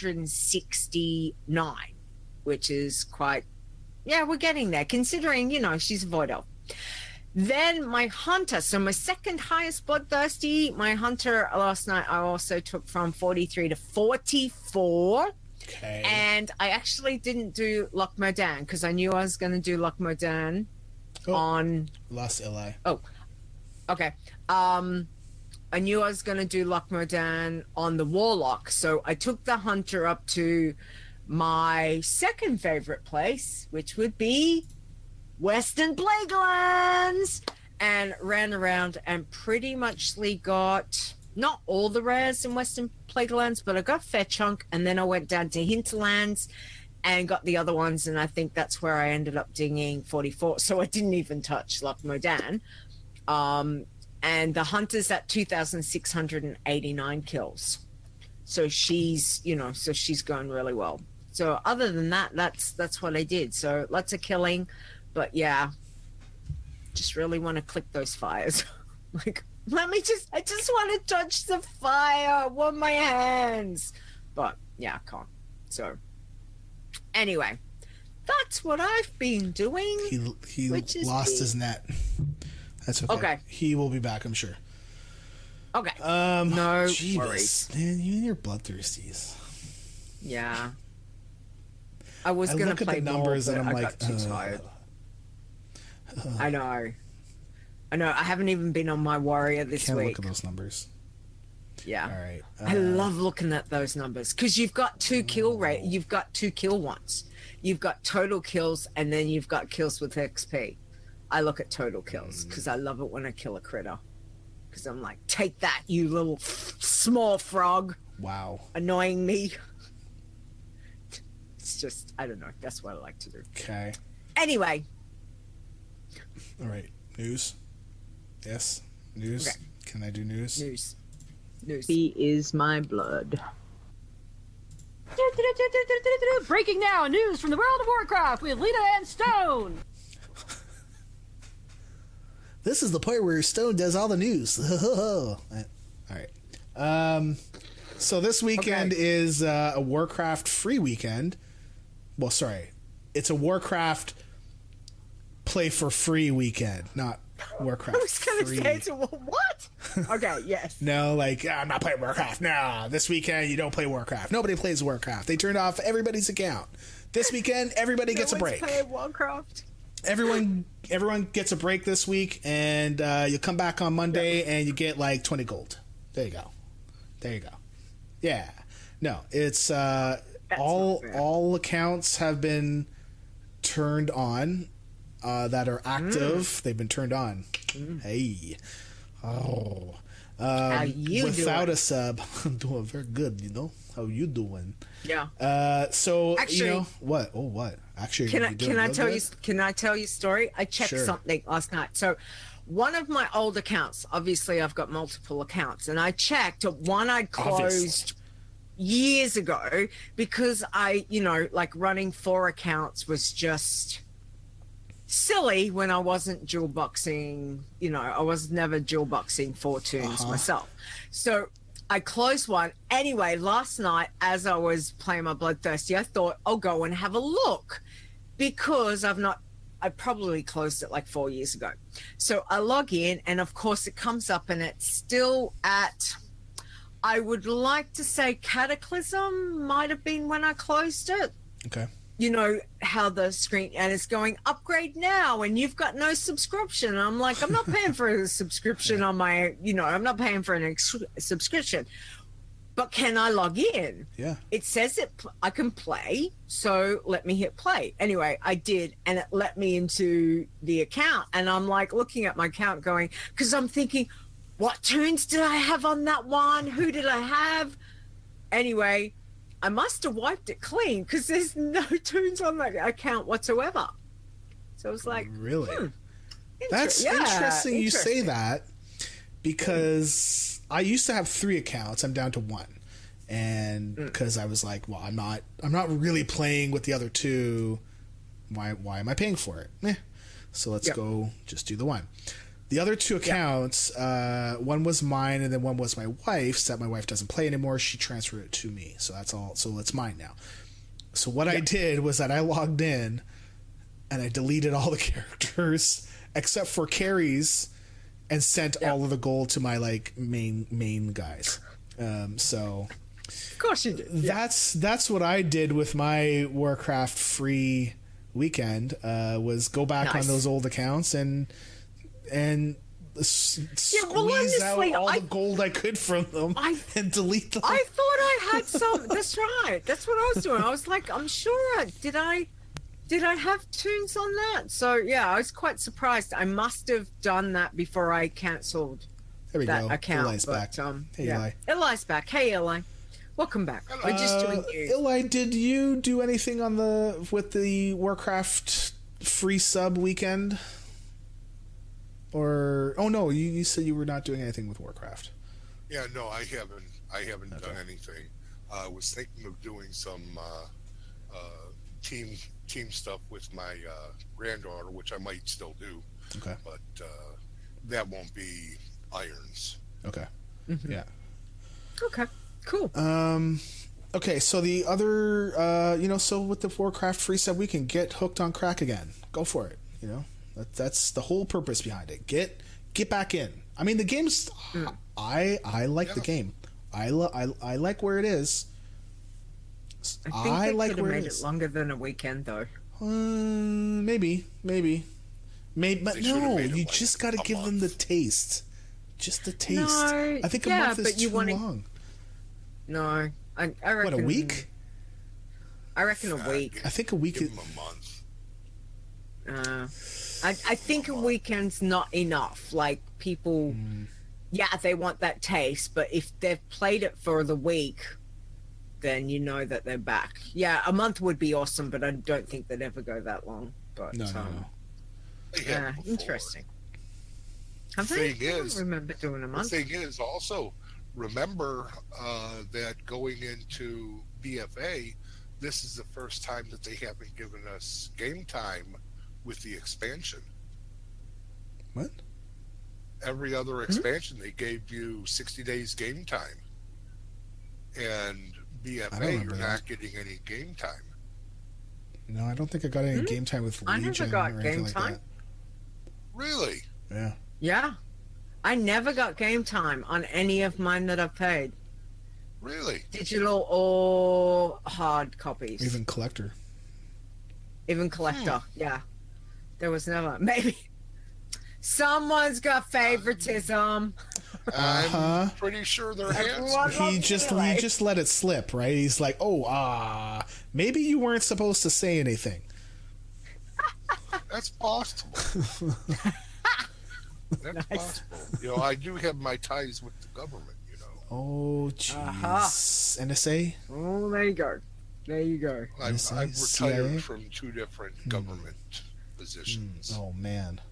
969, which is quite, we're getting there, considering, she's a Void Elf. Then my Hunter, so my second highest Bloodthirsty, my Hunter last night I also took from 43 to 44. Okay. And I actually didn't do Loch Modan because I knew I was going to do Loch Modan on... Lost Eli. Oh, okay. I knew I was going to do Loch Modan on the Warlock, so I took the Hunter up to my second favorite place, which would be Western Plaguelands, and ran around and pretty much got not all the rares in Western Plaguelands, but I got a fair chunk, and then I went down to Hinterlands and got the other ones, and I think that's where I ended up dinging 44. So I didn't even touch Loch Modan. And the Hunter's at 2,689 kills. So she's going really well. So other than that, that's what I did. So lots of killing. But yeah, just really want to click those fires. Like, I just want to touch the fire with my hands. But yeah, I can't. So anyway, that's what I've been doing. He lost his net. That's okay. Okay. He will be back, I'm sure. Okay. No Jeebus. Worries. Man, you and your Bloodthirsties. Yeah. I was going to play the numbers more, and I'm I like, got too tired. I know. I haven't even been on my warrior this can't week. look at those numbers. Yeah. All right. I love looking at those numbers because you've got two kill rate. You've got 2 kill ones. You've got total kills, and then you've got kills with XP. I look at total kills because I love it when I kill a critter. Because I'm like, take that, you little small frog. Wow. Annoying me. It's just, I don't know. That's what I like to do. Okay. Anyway. All right. News. Yes. News. Okay. Can I do news? News. He is my blood. Breaking now, news from the world of Warcraft with Lita and Stone. This is the part where Stone does all the news. All right. So this weekend is a Warcraft free weekend. Well, sorry. It's a Warcraft play for free weekend, not Warcraft I was going to free. say, it's a, what? Okay, yes. No, like, I'm not playing Warcraft. No, this weekend you don't play Warcraft. Nobody plays Warcraft. They turned off everybody's account. This weekend, everybody gets a break. Play Warcraft. Everyone gets a break this week, and you come back on Monday and you get like 20 gold. There you go. Yeah. No, it's all accounts have been turned on that are active. They've been turned on. Hey. Oh. How you without doing? a sub, I'm doing very good, you know? How you doing? Yeah. So, Actually, you know, what? Oh, what? Actually, Can you're I doing real tell good? you? Can I tell you a story? I checked Sure. something last night. So, one of my old accounts. Obviously, I've got multiple accounts, and I checked one I'd closed Obviously. years ago because I, like running 4 accounts was just silly when I wasn't dual boxing. I was never dual boxing 4 tunes myself. So I closed one. Anyway, last night as I was playing my Bloodthirsty, I thought I'll go and have a look because I probably closed it like 4 years ago. So I log in and of course it comes up and it's still at, I would like to say Cataclysm might have been when I closed it. Okay. You know how the screen, and it's going upgrade now and you've got no subscription. And I'm like, I'm not paying for a subscription on my, I'm not paying for an subscription, but can I log in? Yeah. It says I can play, so let me hit play. Anyway, I did, and it let me into the account. And I'm like looking at my account going, because I'm thinking, what tunes did I have on that one? Who did I have? Anyway, I must have wiped it clean because there's no tunes on that account whatsoever. So I was like, Really? That's interesting you say that, because I used to have 3 accounts. I'm down to 1. And because I was like, well, I'm not really playing with the other 2. Why am I paying for it? So let's go just do the 1. The other 2 accounts, one was mine and then one was my wife's that my wife doesn't play anymore. She transferred it to me. So that's all. So it's mine now. So what I did was that I logged in and I deleted all the characters except for Carrie's and sent all of the gold to my like main guys. So of course you did. That's what I did with my Warcraft free weekend, was go back on those old accounts and squeeze honestly, out all the gold I could from them and delete them. I thought I had some. That's right. That's what I was doing. I was like, I'm sure. Did I have tunes on that? So yeah, I was quite surprised. I must have done that before I cancelled There we that go. account. Eli's back. Hey, Eli. Eli's back. Hey, Eli. Welcome back. We're just doing news. Eli, did you do anything with the Warcraft free sub weekend? Or no, you said you were not doing anything with Warcraft. Yeah, no, I haven't done anything. I was thinking of doing some team stuff with my granddaughter, which I might still do. Okay. But that won't be irons. Okay. Mm-hmm. Yeah. Okay. Cool. Okay, so the other, so with the Warcraft free sub, we can get hooked on crack again. Go for it. That's the whole purpose behind it. Get back in. I mean, the game's. I like the game. I like where it is. I think they could have made it longer than a weekend, though. Maybe, but no. You just got to give month. them the taste. Just the taste. No, I think a month is but you too long. No, I reckon. What, a week? I reckon a week. I think a week. Give them a month. I think a weekend's not enough. Like people, they want that taste, but if they've played it for the week, then you know that they're back. Yeah, a month would be awesome, but I don't think they'd ever go that long. But No. They have yeah, before. interesting. The Have they? thing I don't is, remember doing a the month. thing is also remember that going into BFA, this is the first time that they haven't given us game time with the expansion. What? Every other expansion, they gave you 60 days game time. And I don't BFA, remember you're that. not getting any game time. No, I don't think I got any game time with I never Legion got or anything game like time. Really? that. Yeah. Yeah, I never got game time on any of mine that I've paid, Really? digital or hard copies. Even collector. Even collector. Yeah, there was never. Maybe someone's got favoritism. I'm pretty sure there has. Everyone- He just let it slip, right? He's like, "Oh, maybe you weren't supposed to say anything." That's possible. That's possible. You know, I do have my ties with the government, you know. Oh, jeez. Uh-huh. NSA? Oh, there you go. There you go. I've CIA? retired from 2 different government positions. Oh, man.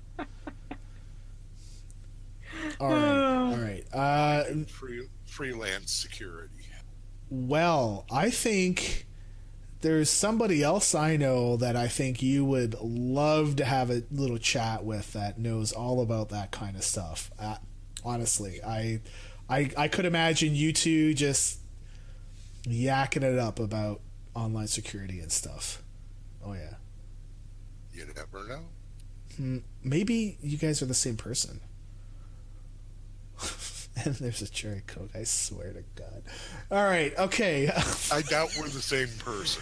All right. Freelance security. Well, I think there's somebody else I know that I think you would love to have a little chat with that knows all about that kind of stuff. Honestly, I could imagine you two just yakking it up about online security and stuff. Oh yeah. You never know. Maybe you guys are the same person. And there's a cherry coke, I swear to God. All right, okay. I doubt we're the same person.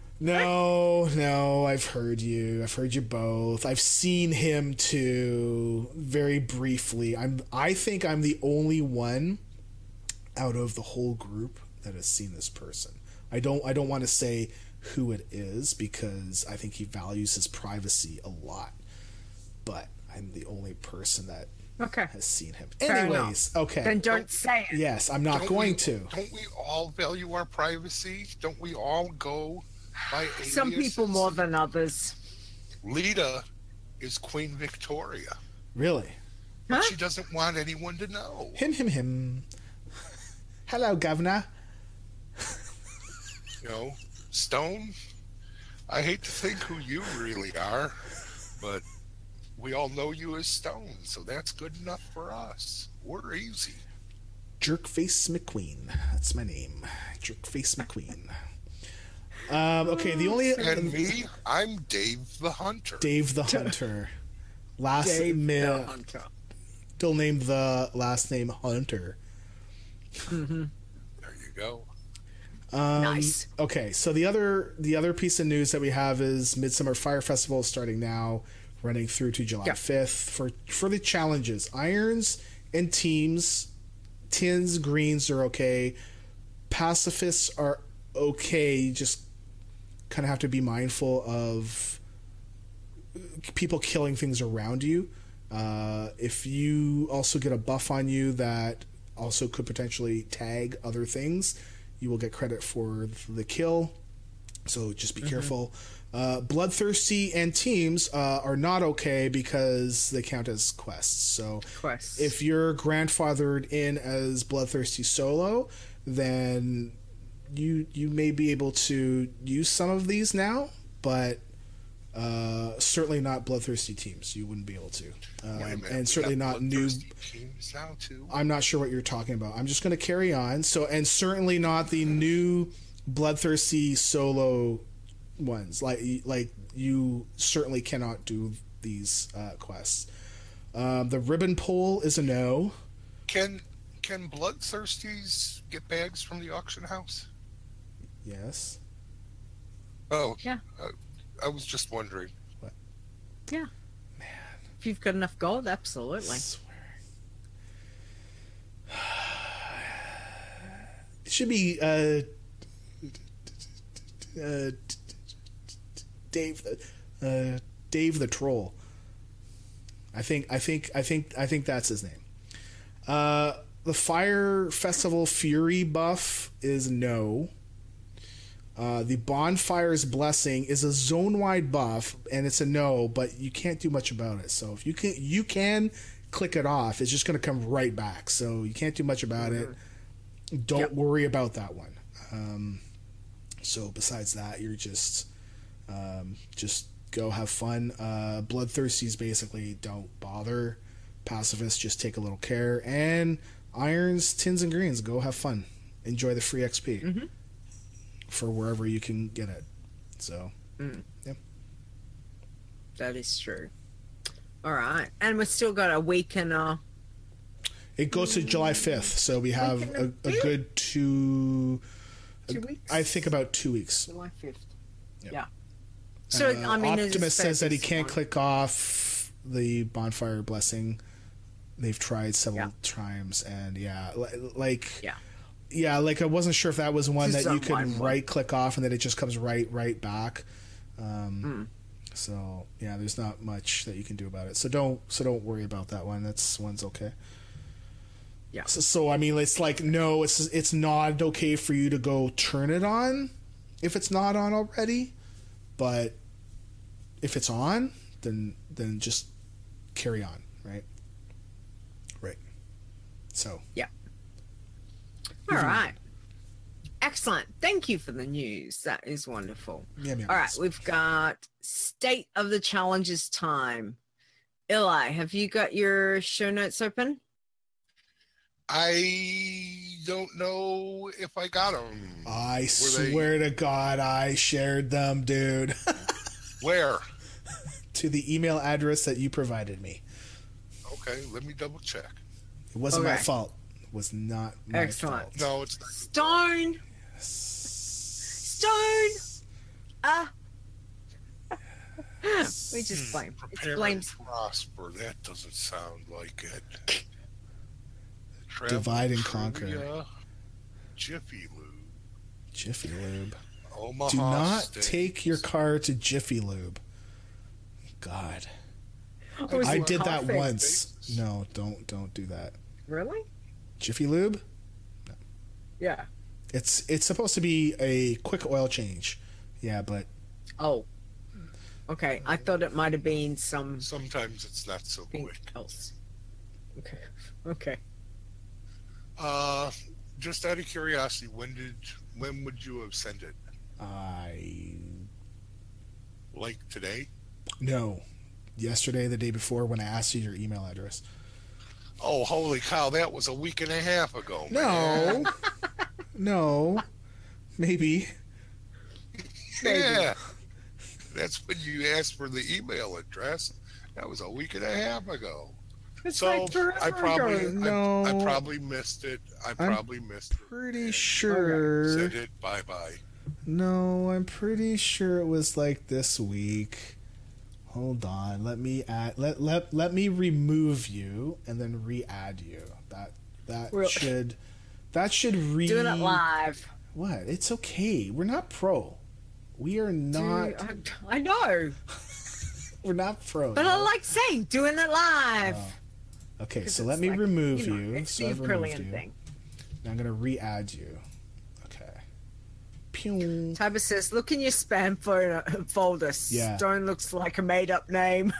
No, I've heard you. I've heard you both. I've seen him too, very briefly. I think I'm the only one out of the whole group that has seen this person. I don't want to say who it is because I think he values his privacy a lot. But I'm the only person that has seen him. Fair Anyways, enough. okay. Then don't say it. Yes, I'm not Don't going we- to. Don't we all value our privacy? Don't we all go by aliases? Some people more than others. Lita is Queen Victoria, Really? but Huh? she doesn't want anyone to know. Him. Hello, Governor. You know, Stone, I hate to think who you really are, but we all know you as Stone, so that's good enough for us. We're easy. Jerkface McQueen. That's my name. Jerkface McQueen. Okay, the only And me, I'm Dave the Hunter. Dave the Hunter. Last Dave the name Hunter. still named the last name Hunter. There you go. Nice. Okay, so the other piece of news that we have is Midsummer Fire Festival is starting now, running through to July 5th for the challenges. Irons and teams, tins, greens are okay. Pacifists are okay. You just kind of have to be mindful of people killing things around you. If you also get a buff on you that also could potentially tag other things, you will get credit for the kill. So just be careful. Bloodthirsty and teams are not okay because they count as quests. So Quests. if you're grandfathered in as Bloodthirsty solo, then you may be able to use some of these now, but certainly not Bloodthirsty teams. You wouldn't be able to. Wait a minute, And we certainly got not new. bloodthirsty teams now too. I'm not sure what you're talking about. I'm just going to carry on. So, and certainly not the new Bloodthirsty solo ones. Like you certainly cannot do these quests. The ribbon pull is a no. Can bloodthirsties get bags from the auction house? Yes. Oh, Yeah. I was just wondering. Yeah. If you've got enough gold, absolutely. It should be Dave the Troll. I think that's his name. The Fire Festival Fury buff is no. The Bonfire's Blessing is a zone-wide buff, and it's a no, but you can't do much about it. So if you can click it off, it's just going to come right back. So you can't do much about it. Don't worry about that one. So besides that, you're just go have fun. Bloodthirsties basically don't bother. Pacifists just take a little care. And Irons, Tins, and Greens, go have fun. Enjoy the free XP for wherever you can get it. So, yeah. That is true. All right. And we've still got a week and It goes to July 5th, so we have a good 2 weeks? I think about 2 weeks. July 5th. Yep. Yeah. So, I mean, Optimus says that he it's can't fine. click off the Bonfire Blessing. They've tried several times, and like I wasn't sure if that was one It's that a you could zone-wide one. right click off and then it just comes right back. So yeah, there's not much that you can do about it. So don't worry about that one. One's okay. Yeah. So I mean, it's like no, it's not okay for you to go turn it on if it's not on already, but if it's on, then just carry on, right? Right. So. Yeah. All right. Excellent. Thank you for the news. That is wonderful. Yeah, All right. We've got State of the Challenges time. Eli, have you got your show notes open? I don't know if I got them. I swear to God, I shared them, dude. Where? To the email address that you provided me. Okay, let me double check. It wasn't my Okay. fault. It was not my Excellent. fault. No, it's not. Stone. We just blame. It's Prepare blame. and prosper. That doesn't sound like it. Divide and conquer. Trivia, Jiffy Lube. Jiffy Lube. Omaha Do not Steaks. take your car to Jiffy Lube. God. Was I it did that perfect? once. No, don't do that. Really? Jiffy Lube? Yeah. It's supposed to be a quick oil change. Yeah, but Oh. Okay. I thought it might have been something Sometimes it's not so quick. else. Okay. Okay. Just out of curiosity, when would you have sent it? Like today? No. Yesterday, the day before, when I asked you your email address. Oh, holy cow! That was a week and a half ago. Man. No. No. Maybe. Yeah. That's when you asked for the email address. That was a week and a half ago. It's So like forever I probably, ago. No. I probably missed it. I probably missed it. Pretty And sure. Said it. Bye bye. No, I'm pretty sure it was like this week. Hold on. Let me add. Let me remove you and then re-add you. That Well- should Doing it live. What? It's okay. We're not pro. We are not. Dude, I know. We're not pro. But I like saying doing it live. Okay, 'Cause so it's let me like, remove you. you. It's So the I've removed brilliant you. thing. Now I'm gonna re-add you. Okay. Pew. Tyber says, look in your spam folder. Yeah. Stone looks like a made-up name.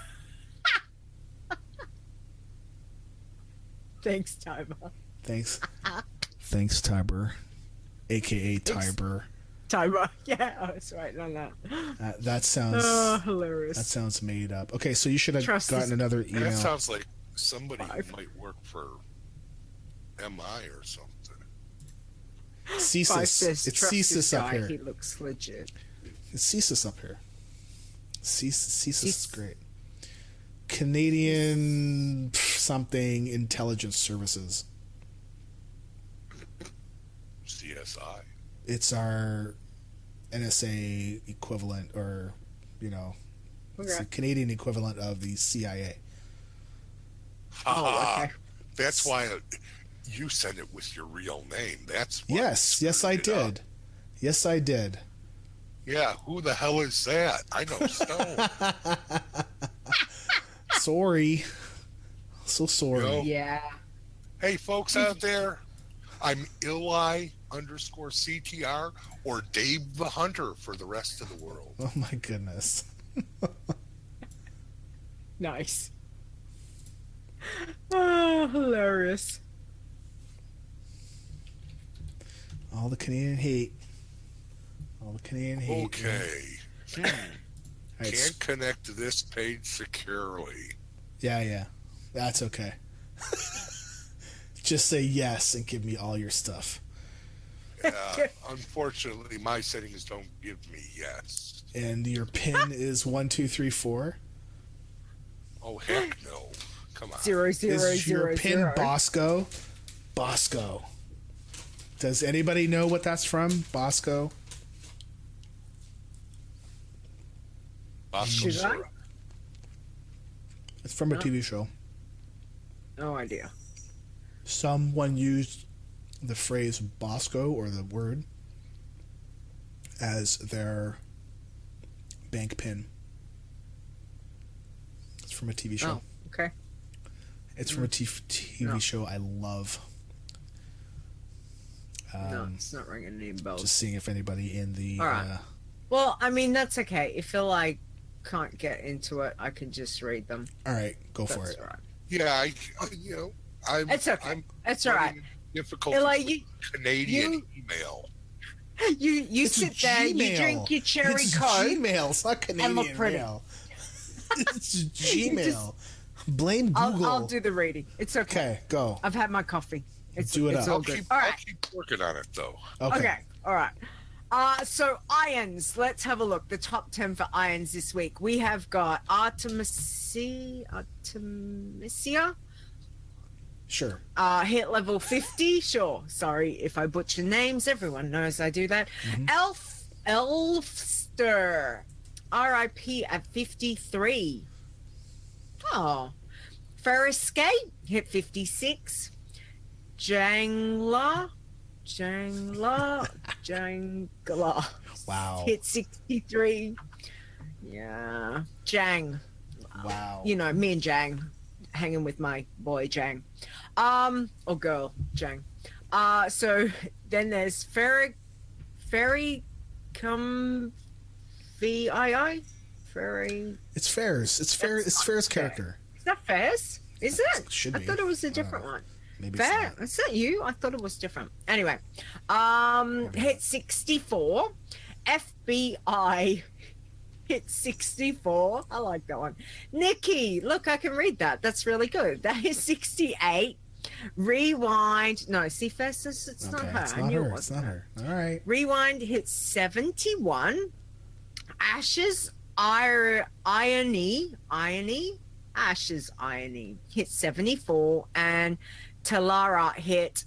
Thanks, Tyber. Thanks. Thanks, Tiber, aka Tiber. Tyber. Yeah, I was right on that. That sounds. Oh, hilarious. That sounds made up. Okay, so you should have Trust gotten is- another That email. sounds like somebody who Five. might work for MI or something. Five Ceasus. says, It's trust this Ceasus up guy, here. He looks legit. It's Ceasus up here. Ceasus is great. Canadian something intelligence services. CSI. It's our NSA equivalent, or it's the Okay. Canadian equivalent of the CIA. Oh, okay. That's why you sent it with your real name. That's why Yes, you yes, I screwed it up. did. Yes, I did. Yeah, who the hell is that? I know Stone. Sorry. So sorry. Yo. Yeah. Hey, folks out there, I'm Eli_CTR or Dave the Hunter for the rest of the world. Oh my goodness. Nice. Oh, hilarious. All the Canadian hate. All the Canadian hate. Okay. All right, Can't connect to this page securely. Yeah. That's okay. Just say yes and give me all your stuff. Unfortunately, my settings don't give me yes. And your pin is 1234. Oh, heck no. Come on. 0, 0, Is 0, your pin 0. Bosco? Bosco. Does anybody know what that's from? Bosco? Bosco Should I? syrup. It's from a TV show. No idea. Someone used the phrase Bosco or the word as their bank pin. It's from a TV show. Oh, okay. It's from a TV show I love. No, it's not ringing any bells. Just seeing if anybody in the... All right. Well, I mean, that's okay. If you can't get into it, I can just read them. all right, go for That's it. all right. Yeah, I'm. It's okay. I'm It's all right. having difficulty Eli, with Canadian email. You It's sit there, you Gmail. drink your cherry It's coke. Gmail. It's not Canadian look pretty. mail. It's Gmail. Blame Google. I'll do the reading. It's okay. Okay, go. I've had my coffee. It's Do it it's up. all I'll good. keep, All I'll right. keep working on it though. Okay. All right. So irons. Let's have a look. The top 10 for irons this week. We have got Artemisia. Sure. Hit level 50. Sure. Sorry if I butcher names. Everyone knows I do that. Elfster. RIP at 53. Oh. Ferriscape hit 56. Jangla. Wow. Hit 63. Yeah. Jang. Wow. You know, me and Jang. Hanging with my boy Jang. Or girl, Jang. So then there's Ferry Cum VII? Ferry. It's Fairs. It's Fair. It's Fair's character. Is that Fairs? Is it? Should I be. thought it was a different one. Maybe Fair. it's Is that you? I thought it was different. Anyway, hit 64. FBI hit 64. I like that one. Nikki, look, I can read that. That's really good. That is 68. Rewind. No, see, first, it's not. not Okay, her. it's I not knew her. it It's wasn't not her. All right. Rewind hit 71. Ashes Irony. Ashes Irony hit 74. And Talara hit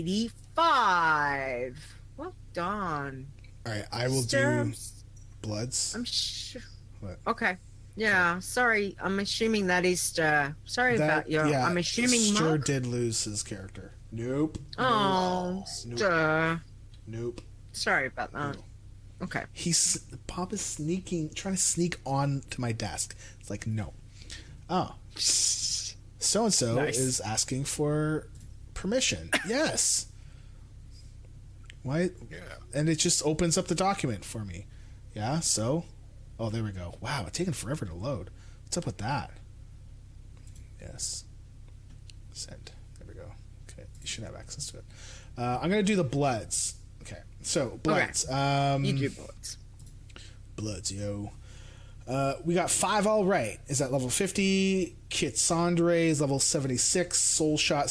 85. Well done. All right. I will do Bloods. I'm sure. What? Okay. Yeah. Sorry. I'm assuming that is Sorry about your. Yeah, I'm assuming Stir Mark. did lose his character. Nope. Oh, Nope. Stir. Nope. Sorry about that. Okay. Bob is trying to sneak on to my desk. It's like, no. Oh. So and so Nice. is asking for permission. Yes. Why? Yeah. And it just opens up the document for me. Yeah. So, oh, there we go. Wow, it's taking forever to load. What's up with that? Yes. Send. There we go. Okay, you should have access to it. I'm gonna do the Bloods. Okay. So Bloods. You do bullets. Bloods, yo. We got 5 all right. Is at level 50. Kitsandre is level 76. Soul Shot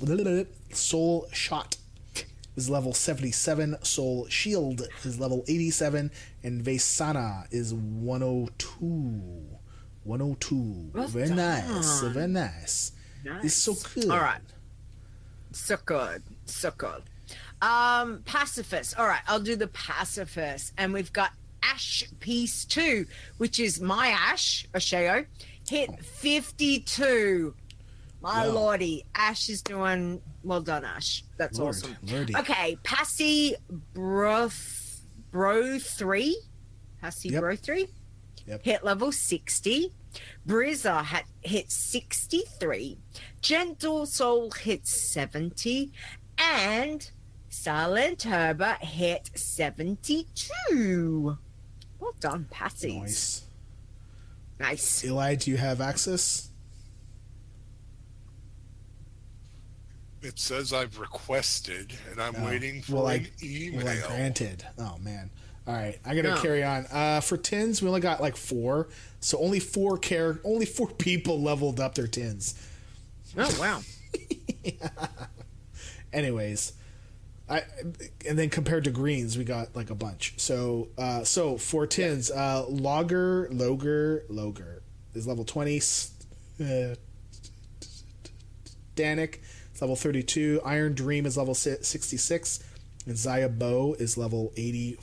is level 77. Soul Shield is level 87. And Vesana is 102. 102. Well Very done. nice. Very nice. It's so good. All right. So good. So good. Pacifist. All right, I'll do the Pacifist. And we've got Ash Piece 2, which is my Ash, Osheo, hit 52. My Wow. lordy. Ash is doing well done, Ash. That's Lord, awesome. lordy. Okay, Passy Bro 3. Passy Yep. Bro 3. Yep. Hit level 60. Brizza had hit 63. Gentle Soul hit 70. And Silent Herbert hit 72. Well done, Patsies. Nice. Eli, do you have access? It says I've requested, and I'm waiting for an email. Well, granted. Oh, man. All right, I gotta carry on. For tins, we only got like 4, so only 4 people leveled up their tins. Oh wow. Yeah. Anyways, and then compared to greens, we got like a bunch. So for tins, Logger is level 20. Danik is level 32. Iron Dream is level 66, and Zaya Bo is level 84.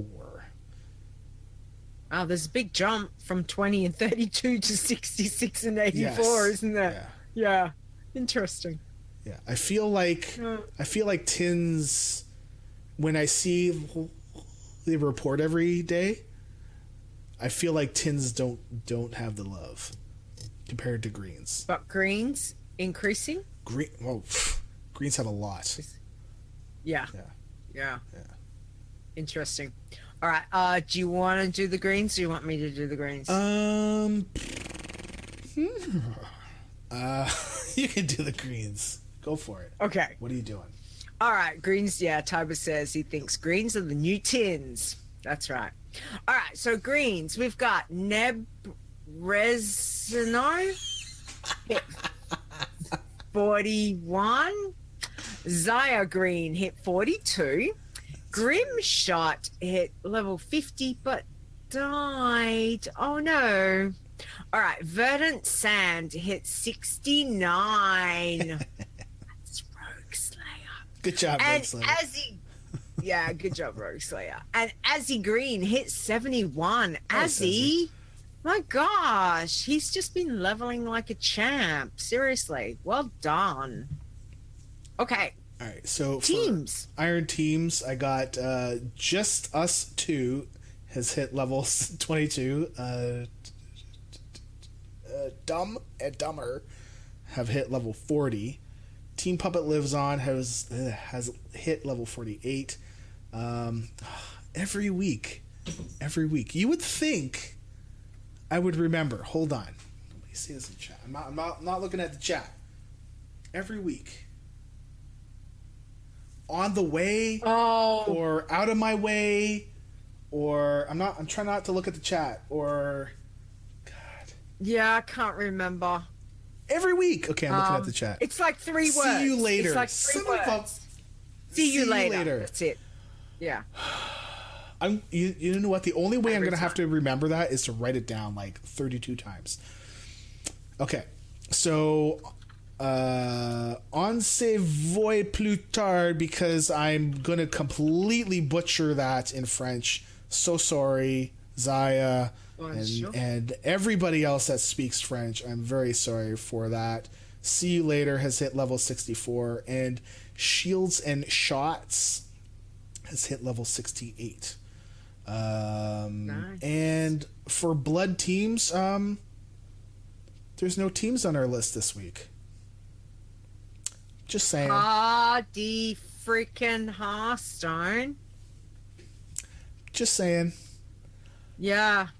Wow, there's a big jump from 20 and 32 to 66 and 84, isn't there? Yeah. Interesting. Yeah, I feel like tins, when I see they report every day, I feel like tins don't have the love compared to greens. But greens increasing? Greens have a lot. Yeah. Interesting. All right. Do you want to do the greens? Or do you want me to do the greens? You can do the greens. Go for it. Okay. What are you doing? All right. Greens. Yeah. Tiber says he thinks greens are the new tins. That's right. All right. So greens. We've got Neb Rezano. 41. Zaya Green hit 42. Grimshot hit level 50 but died. Oh no. All right, Verdant Sand hit 69. That's Rogue Slayer. Good job, Rogue Slayer. Good job, Rogue Slayer. And Azzy Green hit 71. Azzy, my gosh, he's just been leveling like a champ. Seriously, well done. Okay. All right, so teams. For Iron Teams, I got Just Us 2 has hit level 22. Dumb and Dumber have hit level 40. Team Puppet Lives On has hit level 48. Every week. You would think I would remember. Hold on. Let me see this in chat. I'm not looking at the chat. Every week. On the way, or out of my way, or I'm trying not to look at the chat, or God. Yeah, I can't remember. Every week. Okay, I'm looking at the chat. It's like 3 words. See you later. It's like 3 words. See you later. That's it. Yeah. You know what? The only way I'm going to have to remember that is to write it down like 32 times. Okay. So on se voit plus tard, because I'm going to completely butcher that in French. So sorry, Zaya, and everybody else that speaks French. I'm very sorry for that. See You Later has hit level 64, and Shields and Shots has hit level 68. Nice. And for blood teams, there's no teams on our list this week. Just saying. Hardy freaking Hearthstone. Just saying. Yeah.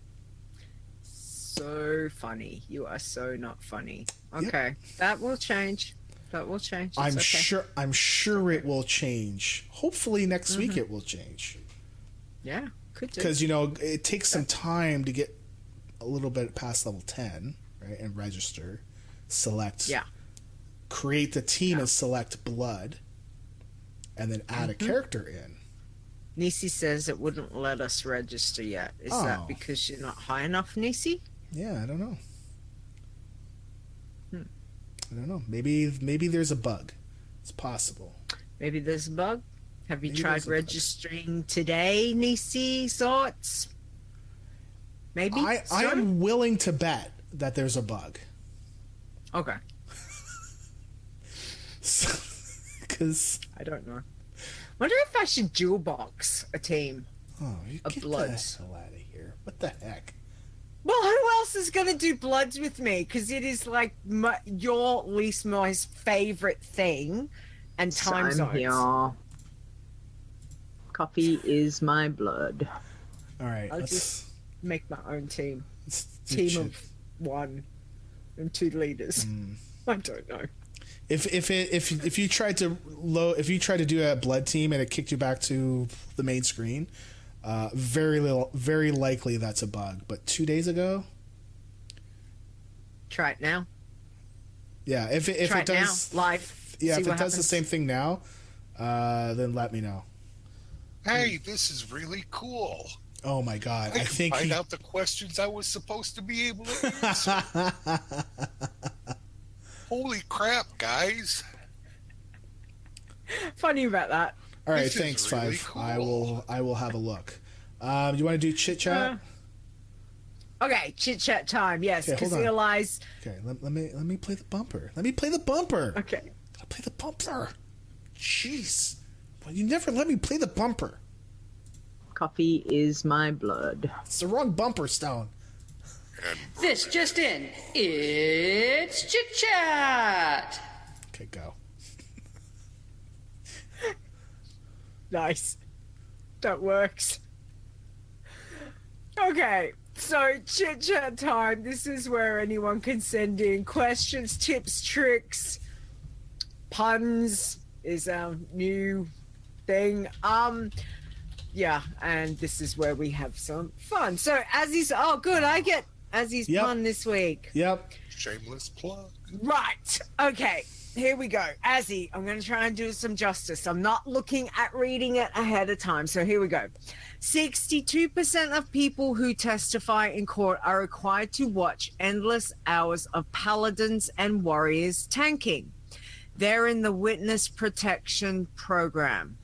So funny. You are so not funny. Okay. Yep. That will change. It's I'm sure it will change. Hopefully next week it will change. Yeah, could do. Because, it takes some time to get a little bit past level 10, right? And register, select. Yeah. Create the team and select blood, and then add a character in. Nisi says it wouldn't let us register yet. Is that because you're not high enough, Nisi? Yeah, I don't know. I don't know. Maybe there's a bug. It's possible. Maybe there's a bug. Have you tried registering today, Nisi? Thoughts? Maybe? I'm willing to bet that there's a bug. Okay. Because I don't know. Wonder if I should dual box a team of bloods. Get the hell out of here! What the heck? Well, who else is going to do bloods with me? Because it is like your least most favorite thing, and time zones. Here. Coffee is my blood. All right. I'll Let's just make my own team. do Team chit- of 1 and 2 leaders. I don't know. If you tried to do a blood team and it kicked you back to the main screen, very likely that's a bug. But 2 days ago, Try it now. yeah. If Try it it does, now. Live. yeah, See if it what does the happens. same thing now, then let me know. Hey, this is really cool. Oh my god! I I can think find out the questions I was supposed to be able to answer. Holy crap, guys. Funny about that. All right, This is thanks, really Five. cool. I will have a look. You want to do chit chat? Okay, chit chat time. Yes, Okay, hold because on. Eli's. Okay, let me play the bumper. Let me play the bumper. Okay. Gotta play the bumper. Jeez, well, you never let me play the bumper. Coffee is my blood. It's the wrong bumper, Stone. And This just in. It's Chit Chat. Okay, go. Nice. That works. Okay, so chit chat time. This is where anyone can send in questions, tips, tricks, puns is our new thing. Yeah, and this is where we have some fun. So Azzy's I get Azzy's Yep. pun this week. Yep. shameless plug. Right. Okay. Here we go. Azzy, I'm going to try and do some justice. I'm not looking at reading it ahead of time. So here we go. 62% of people who testify in court are required to watch endless hours of paladins and warriors tanking. They're in the witness protection program.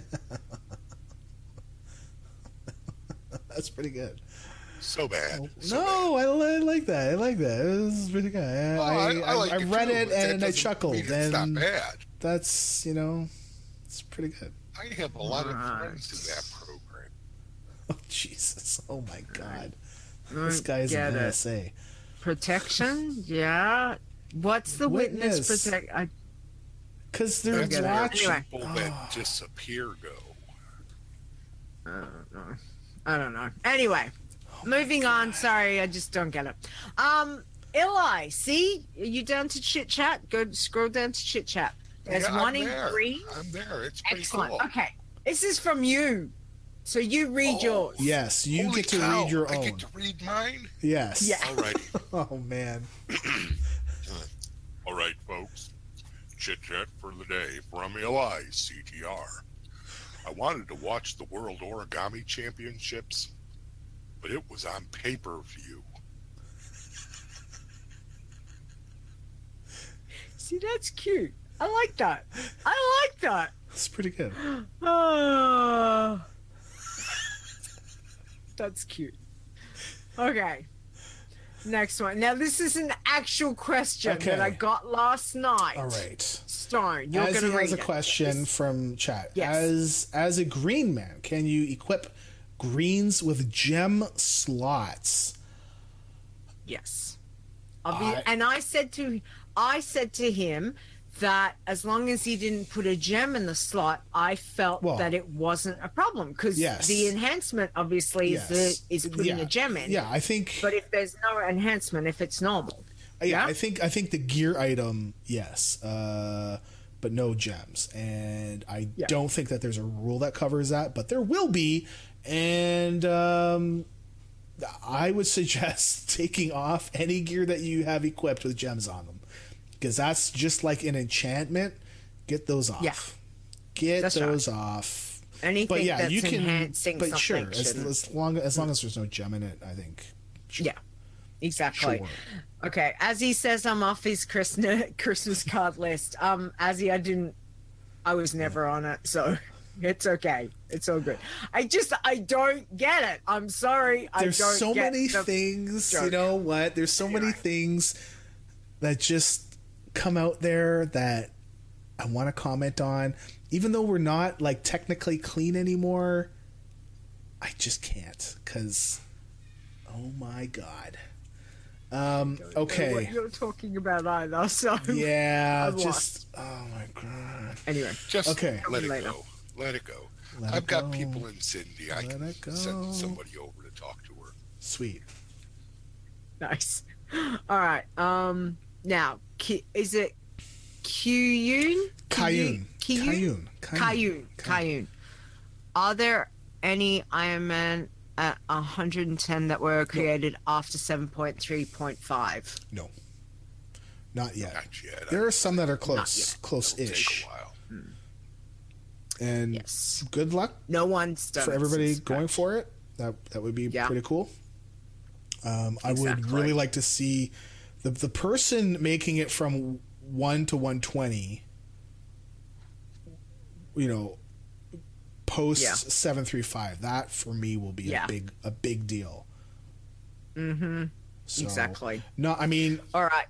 That's pretty good. So bad. No, I like that. I like that. It was pretty good. I like read too, it but that and I doesn't chuckled. mean it's not And bad. that's, it's pretty good. I have a lot of friends in that program. Oh, Jesus. Oh, my God. This guy is Get an it. NSA. Protection? Yeah. What's the witness Witness. protect? Because they're That's where watching. Anyway. people that disappear go. I don't know. Anyway, moving on. Sorry, I just don't get it. Eli, see, are you down to chit chat? Go scroll down to chit chat. There's Yeah, one I'm in there. green. I'm there. It's pretty Excellent. cool. Okay, this is from you, so you read yours. Yes, you Holy get to cow, read your I own. get to read mine? Yes. Yeah. All right. Oh, man. All right, folks. Chit chat for the day from Eli CTR. I wanted to watch the World Origami Championships, but it was on pay-per-view. See, that's cute. I like that. I like that. It's pretty good. Ah. That's cute. Okay. Next one. Now, this is an actual question Okay. that I got last night. All right. Stone, you're As going he to read has a it. question from chat. Yes. As a green man, can you equip greens with gem slots? Yes. I- And I said to him that as long as he didn't put a gem in the slot, I felt Well, that it wasn't a problem because yes. the enhancement obviously is putting Yeah. a gem in. Yeah, I think. But if there's no enhancement, if it's normal, Yeah, Yeah? I think the gear item, yes, but no gems, and I Yeah. don't think that there's a rule that covers that, but there will be, and I would suggest taking off any gear that you have equipped with gems on them, because that's just like an enchantment. Get those off. Yeah. Get That's those off. anything But yeah, that's you can. enhancing But something sure, as shouldn't. long as there's no gem in it, I think. Sure. Yeah, exactly. Sure. Okay, as he says, I'm off his Christmas card list. As I was never on it, so it's okay. It's all good. I don't get it. I'm sorry. There's I don't so get many the things. You joke. know what? There's so many things that just come out there that I want to comment on, even though we're not like technically clean anymore. I just can't because, oh my god. Okay. What you're talking about either? So Yeah, I'm just oh my god. anyway, Just Okay. let it Later. go. Let it go. I've got people in Cindy. I Let can it go. send somebody over to talk to her. Sweet. Nice. All right. Now, is it Kiyun? Kayun. Kiyun. Kayun. Kayun. Are there any Iron Man at 110 that were created after 7.3.5? No. Not yet. Not yet. There are some that are Not close, yet. It'll close-ish. take a while. And Yes. good luck No one's done for it everybody since going scratch. for it. That would be Yeah. pretty cool. I would Exactly. really like to see the person making it from 1 to 120. You know, post Yeah. 735. That for me will be Yeah. a big deal. Mm-hmm. So, Exactly. No, I mean, All right.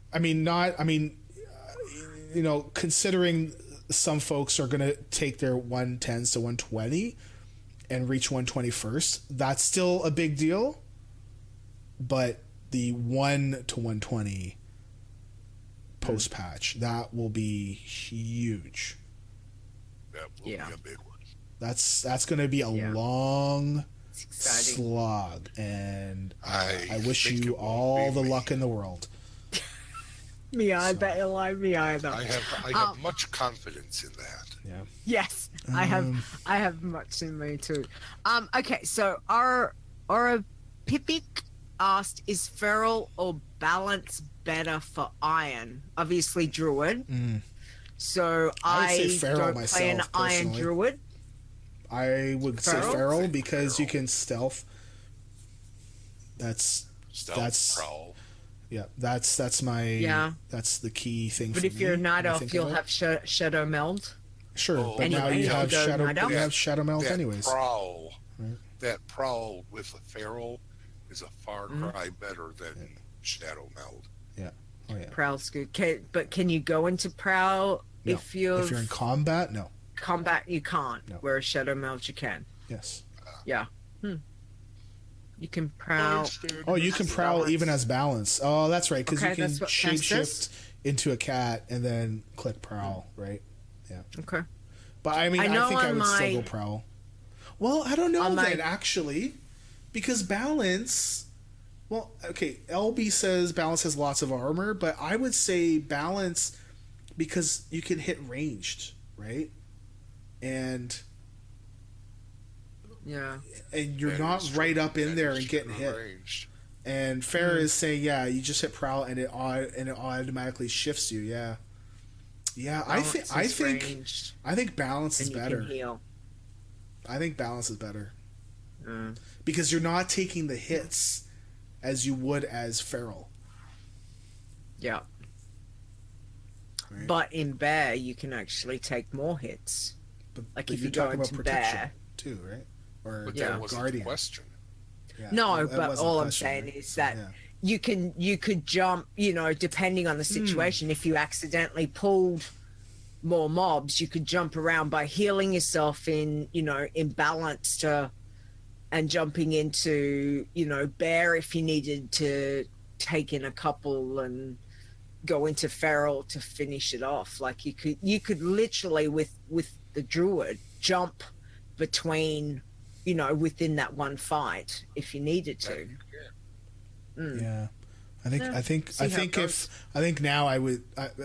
you know, considering some folks are going to take their 110s to 120 and reach 120 first, that's still a big deal. But the 1 to 120 post patch, that will be huge. That will Yeah. be a big one. That's going to be a Yeah. long It's exciting. slog, and I wish think you it won't all be the me. luck in the world. Me either. Me either. I have much confidence in that. Yeah. Yes, I have much in me too. Okay, so our Pipik asked, is Feral or Balance better for Iron? Obviously Druid. So I would say I Feral don't play an myself, Iron personally. Druid. I would say Feral? feral because you can stealth. That's Stealth, prowl. yeah. That's my Yeah. That's the key thing. But for if you're a me Night when I Elf, think you'll about have it. Shadow Meld. Sure, Oh, but now anyway, you have go shadow. Night Elf. You have shadow melt That anyways. prowl, Right. that prowl with a feral is a far Mm-hmm. cry better than shadow meld. Oh yeah. Prowl's good. But can you go into Prowl No. if you're in combat, no. combat? You can't. No. Whereas Shadow Meld, you can. Yes. Yeah. You can Prowl. Oh, you can prowl Balance. even as balance. Oh, that's right, because Okay, you can that's what shape Fence shift does? into a cat and then click prowl, right? Okay. But I mean, I I, know think I on would still my- go prowl. Well, I don't know On my- then, actually, because balance. Well, okay, LB says balance has lots of armor, but I would say balance because you can hit ranged, right? And Yeah. you're That not is right true. up in That there is and getting true. hit. Arranged. And Farrah is saying, yeah, you just hit prowl and it automatically shifts you. Yeah, yeah. Balance is ranged, I think balance is and you better. can heal. I think balance is better Mm. because you're not taking the hits as you would as feral. Yeah. Right? But in Bear, you can actually take more hits. But like but if you're you go talking about into protection bear. too, right? Or But Yeah. that wasn't guardian. the question. Yeah, No, that but wasn't the all I'm question, saying right? is that Yeah. you could jump, depending on the situation. If you accidentally pulled more mobs, you could jump around by healing yourself in balance and jumping into Bear if you needed to take in a couple and go into Feral to finish it off. Like you could literally with the Druid jump between within that one fight if you needed to. Yeah, I think Yeah, I think see I how think it if now I would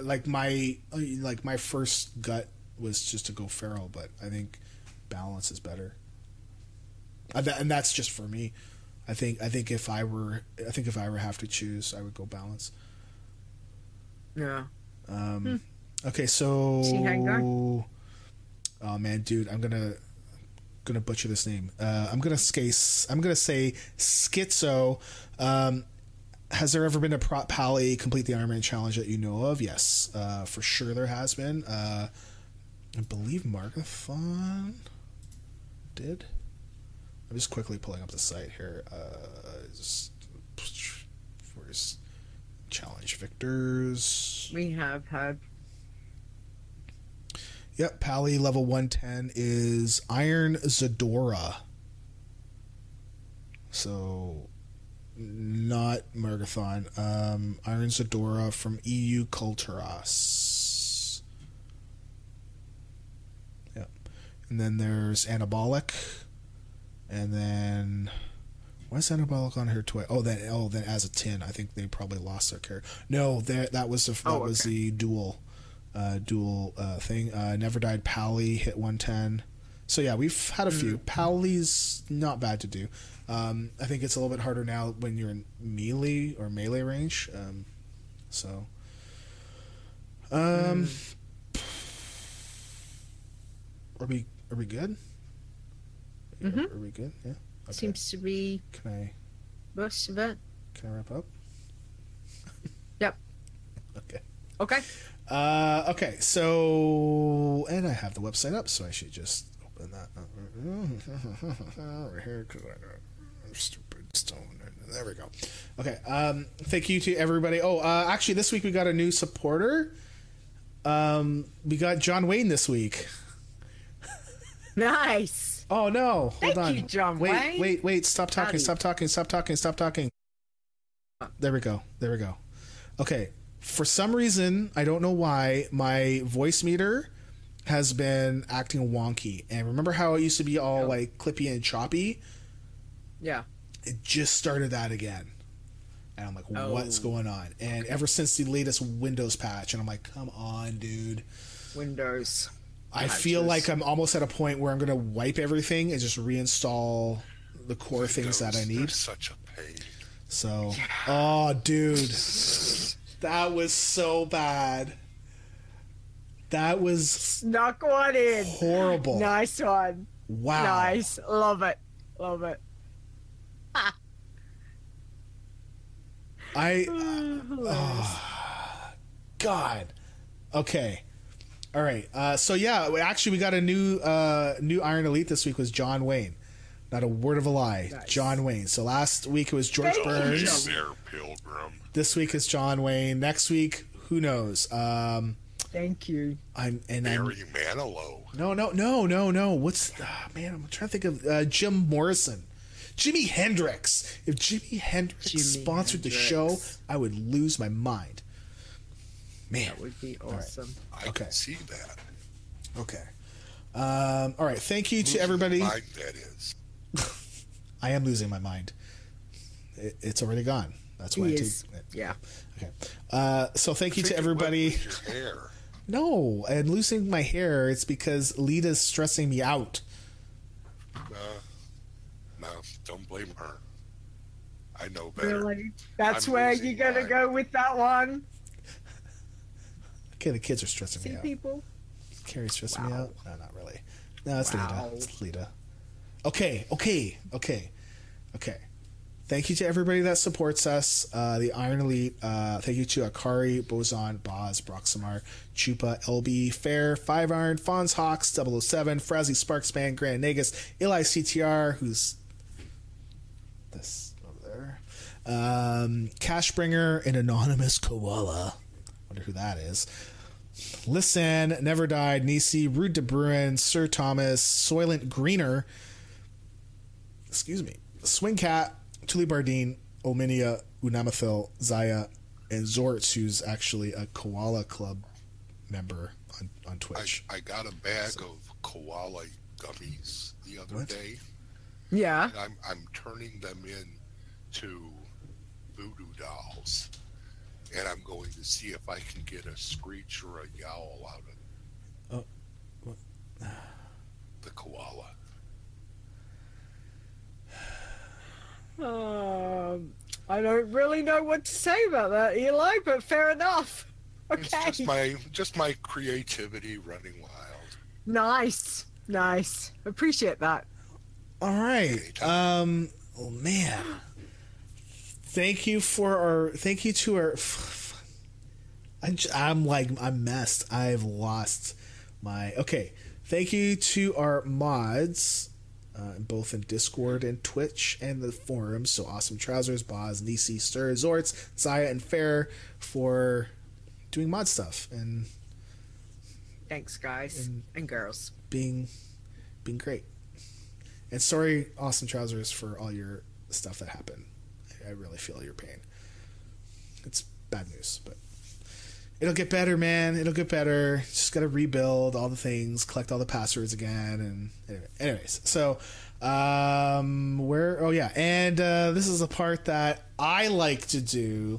my first gut was just to go feral, but I think balance is better. And that's just for me. I think if I were have to choose, I would go balance. Yeah. Okay, so See how you go? oh man, dude, I'm gonna butcher this name. I'm gonna say Schizo. Has there ever been a Pally complete the Iron Man challenge that you know of? Yes, for sure there has been. I believe Margathon did. I'm just quickly pulling up the site here. Where's challenge victors? We have had. Yep, Pally level 110 is Iron Zadora. So, not Margathon. Iron Zadora from EU Kulturas. Yep. And then there's Anabolic. And then why is Anabolic on here twice? Then As a Tin. I think they probably lost their character. No, that was the dual thing. Never Died Pally hit 110. So yeah, we've had a few. Pally's not bad to do. I think it's a little bit harder now when you're in melee range. Are we good? Mm-hmm. Are we good? Yeah. Okay. Seems to be most of it. Can I wrap up? Yep. Okay. Okay. Okay. So, and I have the website up, so I should just open that up over here because I'm stupid stone. There we go. Okay. Thank you to everybody. Actually, this week we got a new supporter. We got John Wayne this week. Nice. Oh no! Hold on. Thank you, John Wayne. Wait! Stop talking! Howdy. Stop talking! There we go. Okay. For some reason, I don't know why, my voice meter has been acting wonky. And remember how it used to be all like clippy and choppy? Yeah. It just started that again. And I'm like, what's going on? And ever since the latest Windows patch, and I'm like, come on, dude. Windows. I feel like I'm almost at a point where I'm going to wipe everything and just reinstall the core things that I need. Such a pain. So, oh, dude, that was so bad. That was snuck one in. Horrible. Nice one. Wow. Nice. Love it. God. Okay. All right. So yeah, actually, we got a new Iron Elite this week was John Wayne. Not a word of a lie. Nice. John Wayne. So last week it was George Burns. There, Pilgrim. This week is John Wayne. Next week, who knows? Thank you. Barry Manilow. No. What's man? I'm trying to think of Jim Morrison. Jimi Hendrix. If Jimi Hendrix sponsored the show, I would lose my mind. Man, that would be awesome. Right. I can see that. Okay. All right. Thank you to everybody. Mind, that is. I am losing my mind. It's already gone. That's why. Yeah. Okay. So thank you to everybody. Your hair. No, and losing my hair. It's because Lita's stressing me out. No, don't blame her. I know better. Really? That's where you're gonna go with that one. Okay, the kids are stressing me out. People? Carrie's stressing me out? No, not really. No, it's Wow. Lita. It's Lita. Okay. Thank you to everybody that supports us. The Iron Elite. Thank you to Akari, Bozon, Boz, Broxamar, Chupa, LB, Fair, Five Iron, Fonz Hawks, 007, Frazzy, Sparkspan, Grand Negus, Eli CTR, who's this over there, Cashbringer, and Anonymous Koala. Wonder who that is. Listen, Never Died, Nisi, Rude de Bruin, Sir Thomas, Soylent Greener, Swing Cat, Tuli Bardine, Olminia, Unamathil, Zaya, and Zortz, who's actually a Koala Club member on Twitch. I got a bag of koala gummies the other day. Yeah. And I'm turning them into voodoo dolls. And I'm going to see if I can get a screech or a yowl out of the koala. I don't really know what to say about that, Eli, but fair enough. Okay. It's just my creativity running wild. Nice. Appreciate that. All right. Oh man. Thank you to our. I'm messed. I've lost my. Okay. Thank you to our mods, both in Discord and Twitch and the forums. So Awesome Trousers, Boz, Nisi, Stir, Zortz, Zaya, and Fair for doing mod stuff and. Thanks, guys and girls. Being great. And sorry, Awesome Trousers, for all your stuff that happened. I really feel your pain. It's bad news, but It'll get better, man. It'll get better. Just got to rebuild all the things, collect all the passwords again, and anyways. So, and this is a part that I like to do.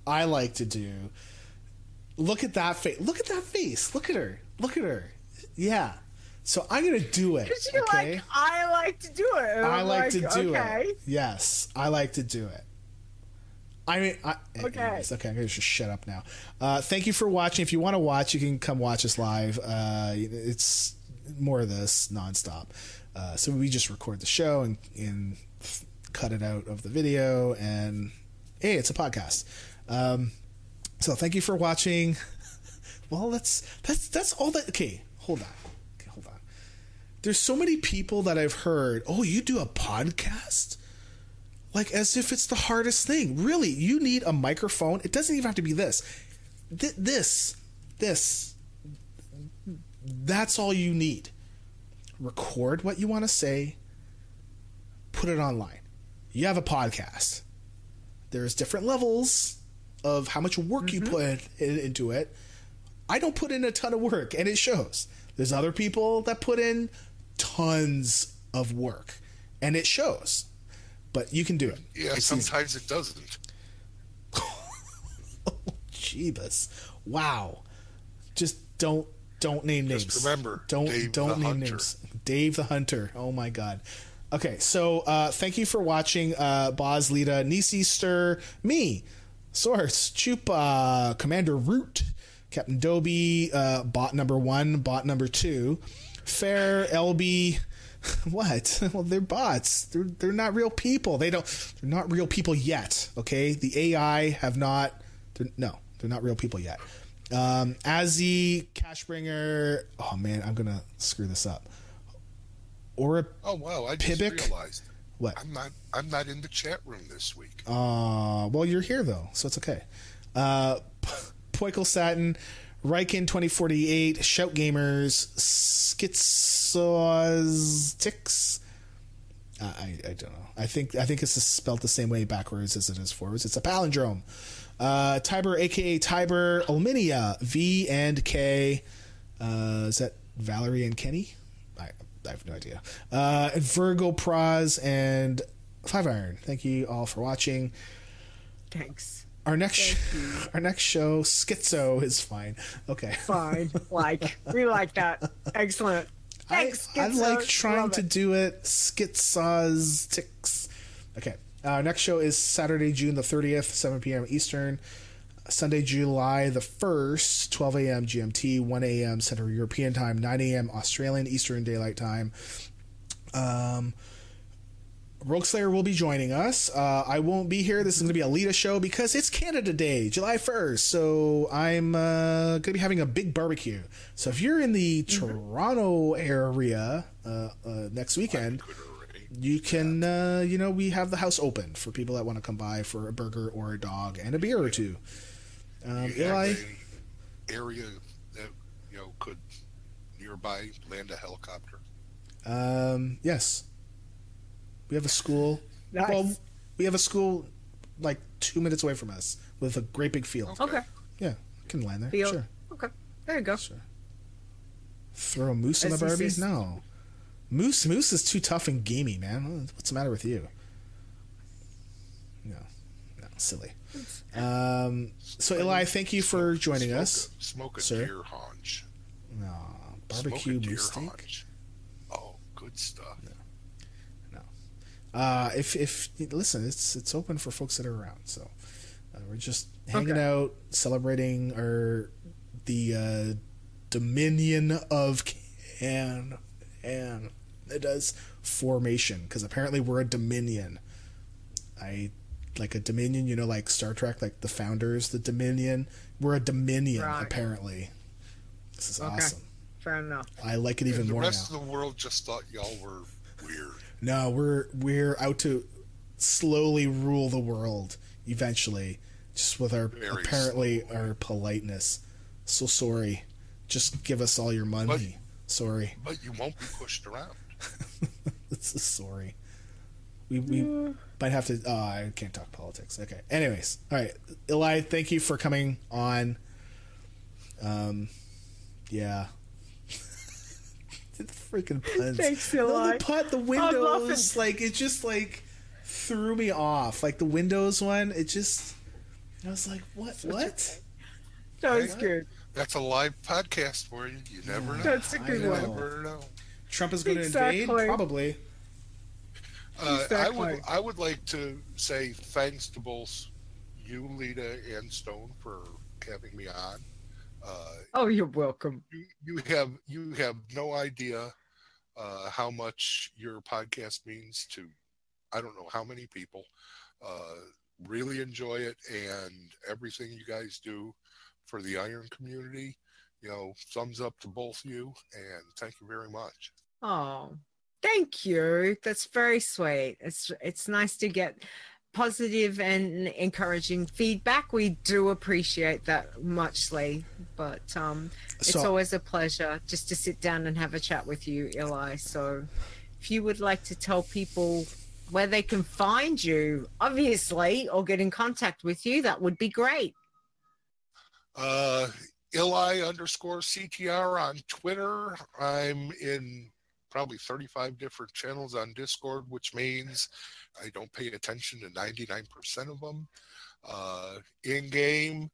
Look at that face. Look at that face. Look at her. Yeah. So I'm gonna do it. Because you're okay? like, I like to do it. And I I'm like to do okay. it. Yes, I like to do it. Okay. Anyways, okay, I'm going to just shut up now. Thank you for watching. If you want to watch, you can come watch us live. It's more of this nonstop. So we just record the show and cut it out of the video. And, hey, it's a podcast. So thank you for watching. Well, that's all that. Okay, hold on. There's so many people that I've heard, oh, you do a podcast? Like, as if it's the hardest thing. Really, you need a microphone. It doesn't even have to be this. This. That's all you need. Record what you want to say. Put it online. You have a podcast. There's different levels of how much work you put into it. I don't put in a ton of work, and it shows. There's other people that put in tons of work, and it shows. But you can do it. Yeah, sometimes it doesn't. Oh, Jeebus. Wow. Just don't name names. Just remember, don't name Hunter. names. Dave the Hunter. Oh my God. Okay, so thank you for watching. Boz, Lita, Nisi, Stir, me, Source, Chupa, Commander Root, Captain Dobie, bot number 1, bot number 2, Fair, LB. What? Well, they're bots. They're not real people. They're not real people yet. Okay, the AI have not. They're not real people yet. Azzy, Cashbringer. Oh man, I'm gonna screw this up. Or oh wow, I just Pibic? realized. What? I'm not in the chat room this week. Well, you're here though, so it's okay. Poikel Satin, Riken 2048, Shout Gamers, Schizostics. I don't know. I think it's spelled the same way backwards as it is forwards. It's a palindrome. Tiber, aka Tiber, Alminia, V and K. Is that Valerie and Kenny? I have no idea. And Virgo Praz and Five Iron. Thank you all for watching. Thanks. Our next show, Schizo, is fine. Okay. Fine. We like that. Excellent. Thanks, I like Schizo. trying Love to it. do it. Schizostics. Okay. Our next show is Saturday, June the 30th, 7 p.m. Eastern. Sunday, July the 1st, 12 a.m. GMT, 1 a.m. Central European Time, 9 a.m. Australian Eastern Daylight Time. Rogue Slayer will be joining us. I won't be here. This is going to be a Lita show because it's Canada Day, July 1st. So I'm going to be having a big barbecue. So if you're in the Toronto area next weekend, you can, we have the house open for people that want to come by for a burger or a dog and a beer or two. Eli? Area that, could nearby land a helicopter? Yes. We have a school. Nice. Well, we have a school like 2 minutes away from us with a great big field. Okay. Yeah, I can land there. Field. Sure. Okay. There you go. Sure. Throw a moose in the As he Barbie? says- No. Moose is too tough and gamey, man. What's the matter with you? No, silly. So Eli, thank you for joining us. Smoke a sir. deer haunch. No, Smoke barbecue a deer moose steak. haunch. Oh, good stuff. If listen, it's open for folks that are around. So we're just hanging out, celebrating the Dominion of Can, and it does formation because apparently we're a Dominion. Like a Dominion, like Star Trek, like the founders, the Dominion. We're a Dominion apparently. This is awesome. Fair enough. I like it even The more rest now. of the world just thought y'all were weird. No, we're out to slowly rule the world eventually, just with our our politeness. So sorry. Just give us all your money. Sorry. But you won't be pushed around. Sorry. We might have to. I can't talk politics. Okay. Anyways, all right, Eli, thank you for coming on. Yeah. The freaking puns. Thanks, No, Eli. the windows, like, it just, like, threw me off. Like, the Windows one, it just, I was like, what? That was good. That's a live podcast for you. You never know. That's a good one. You never know. Trump is going to Exactly. invade? Probably. Exactly. I would like to say thanks to both you, Lita, and Stone for having me on. Oh, you're welcome. You have no idea how much your podcast means to I don't know how many people. Really enjoy it, and everything you guys do for the Iron community. Thumbs up to both of you, and thank you very much. Oh, thank you. That's very sweet. It's nice to get positive and encouraging feedback. We do appreciate that muchly, but it's always a pleasure just to sit down and have a chat with you, Eli. So if you would like to tell people where they can find you, obviously, or get in contact with you, that would be great. Eli_CTR on Twitter. I'm in probably 35 different channels on Discord, which means I don't pay attention to 99% of them. In-game,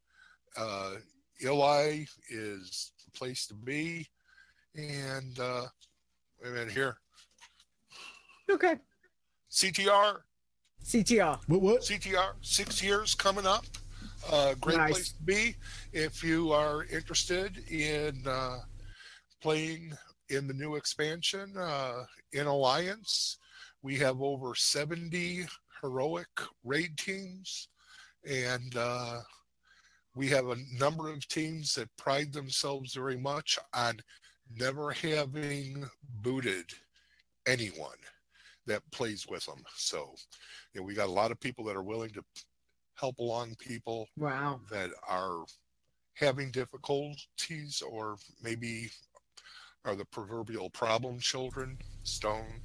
Eli is the place to be. And wait a minute here. Okay. CTR. What? CTR, 6 years coming up. Great Nice. place to be if you are interested in playing in the new expansion in Alliance. We have over 70 heroic raid teams, and we have a number of teams that pride themselves very much on never having booted anyone that plays with them. So we got a lot of people that are willing to help along people Wow. that are having difficulties or maybe are the proverbial problem children. Stone.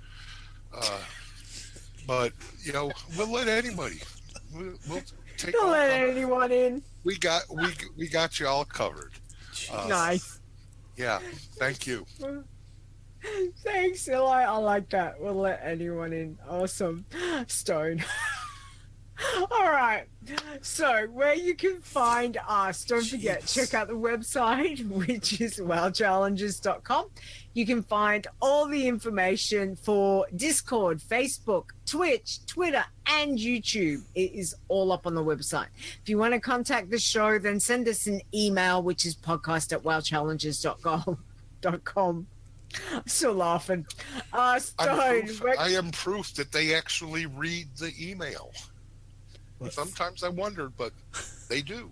But we'll let anybody. We'll take. Don't all let comers. anyone in. We got you all covered. Nice. Yeah. Thank you. Thanks, Eli. I like that. We'll let anyone in. Awesome. Stone. All right. So, where you can find us, don't forget, check out the website, which is wowchallenges.com. You can find all the information for Discord, Facebook, Twitch, Twitter, and YouTube. It is all up on the website. If you want to contact the show, then send us an email, which is podcast@wowchallenges.com. I'm still laughing. Stone. I am proof that they actually read the email. Sometimes I wondered, but they do.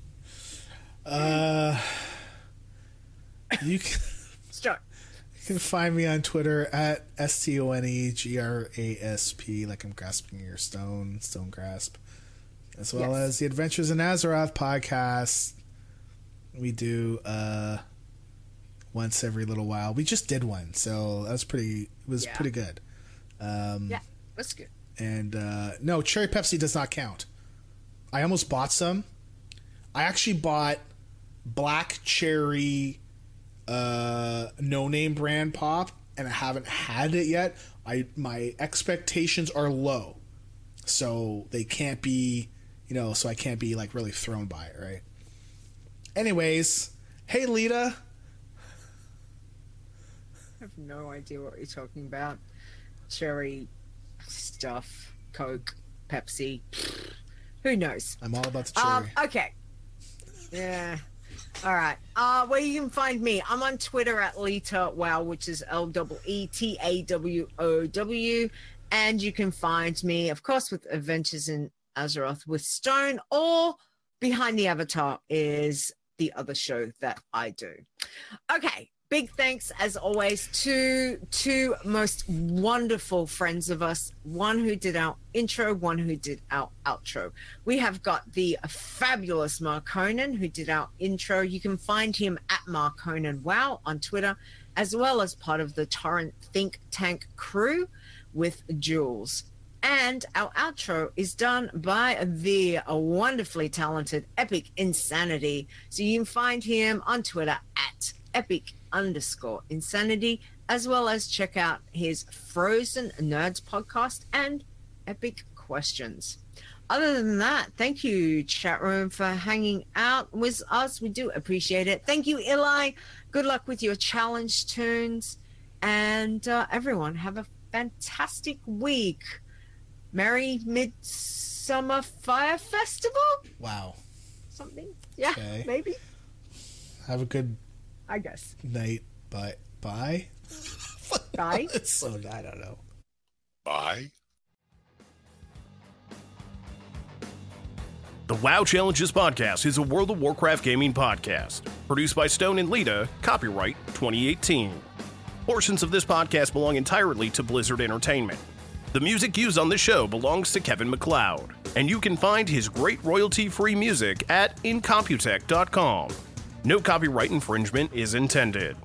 You can find me on Twitter at STONEGRASP, like I'm grasping your stone grasp, as well as the Adventures in Azeroth podcast. We do once every little while. We just did one, so that was pretty good. That's good. And no, cherry Pepsi does not count. I almost bought some. I actually bought black cherry no name brand pop, and I haven't had it yet. My expectations are low, so they can't be, so I can't be like really thrown by it, right? Anyways, hey Lita. I have no idea what you're talking about. Cherry stuff, Coke, Pepsi. Who knows? I'm all about the cherry. Okay. Yeah. All right. Where you can find me, I'm on Twitter at Lita Wow, which is LEETAWOW. And you can find me, of course, with Adventures in Azeroth with Stone, or Behind the Avatar is the other show that I do. Okay. Big thanks, as always, to two most wonderful friends of us, one who did our intro, one who did our outro. We have got the fabulous Mark Conan, who did our intro. You can find him at Mark Conan Wow on Twitter, as well as part of the Torrent Think Tank crew with Jules. And our outro is done by the wonderfully talented Epic Insanity. So you can find him on Twitter at epic_insanity, as well as check out his Frozen Nerds podcast and Epic Questions. Other than that, thank you, chat room, for hanging out with us. We do appreciate it. Thank you, Eli. Good luck with your challenge tunes. And everyone, have a fantastic week. Merry Midsummer Fire Festival? Wow. Something? Yeah, Okay. maybe. Have a good I guess. night. Bye. Bye. Bye. So I don't know. Bye. The WoW Challenges podcast is a World of Warcraft gaming podcast. Produced by Stone and Lita, copyright 2018. Portions of this podcast belong entirely to Blizzard Entertainment. The music used on this show belongs to Kevin MacLeod, and you can find his great royalty-free music at incomputech.com. No copyright infringement is intended.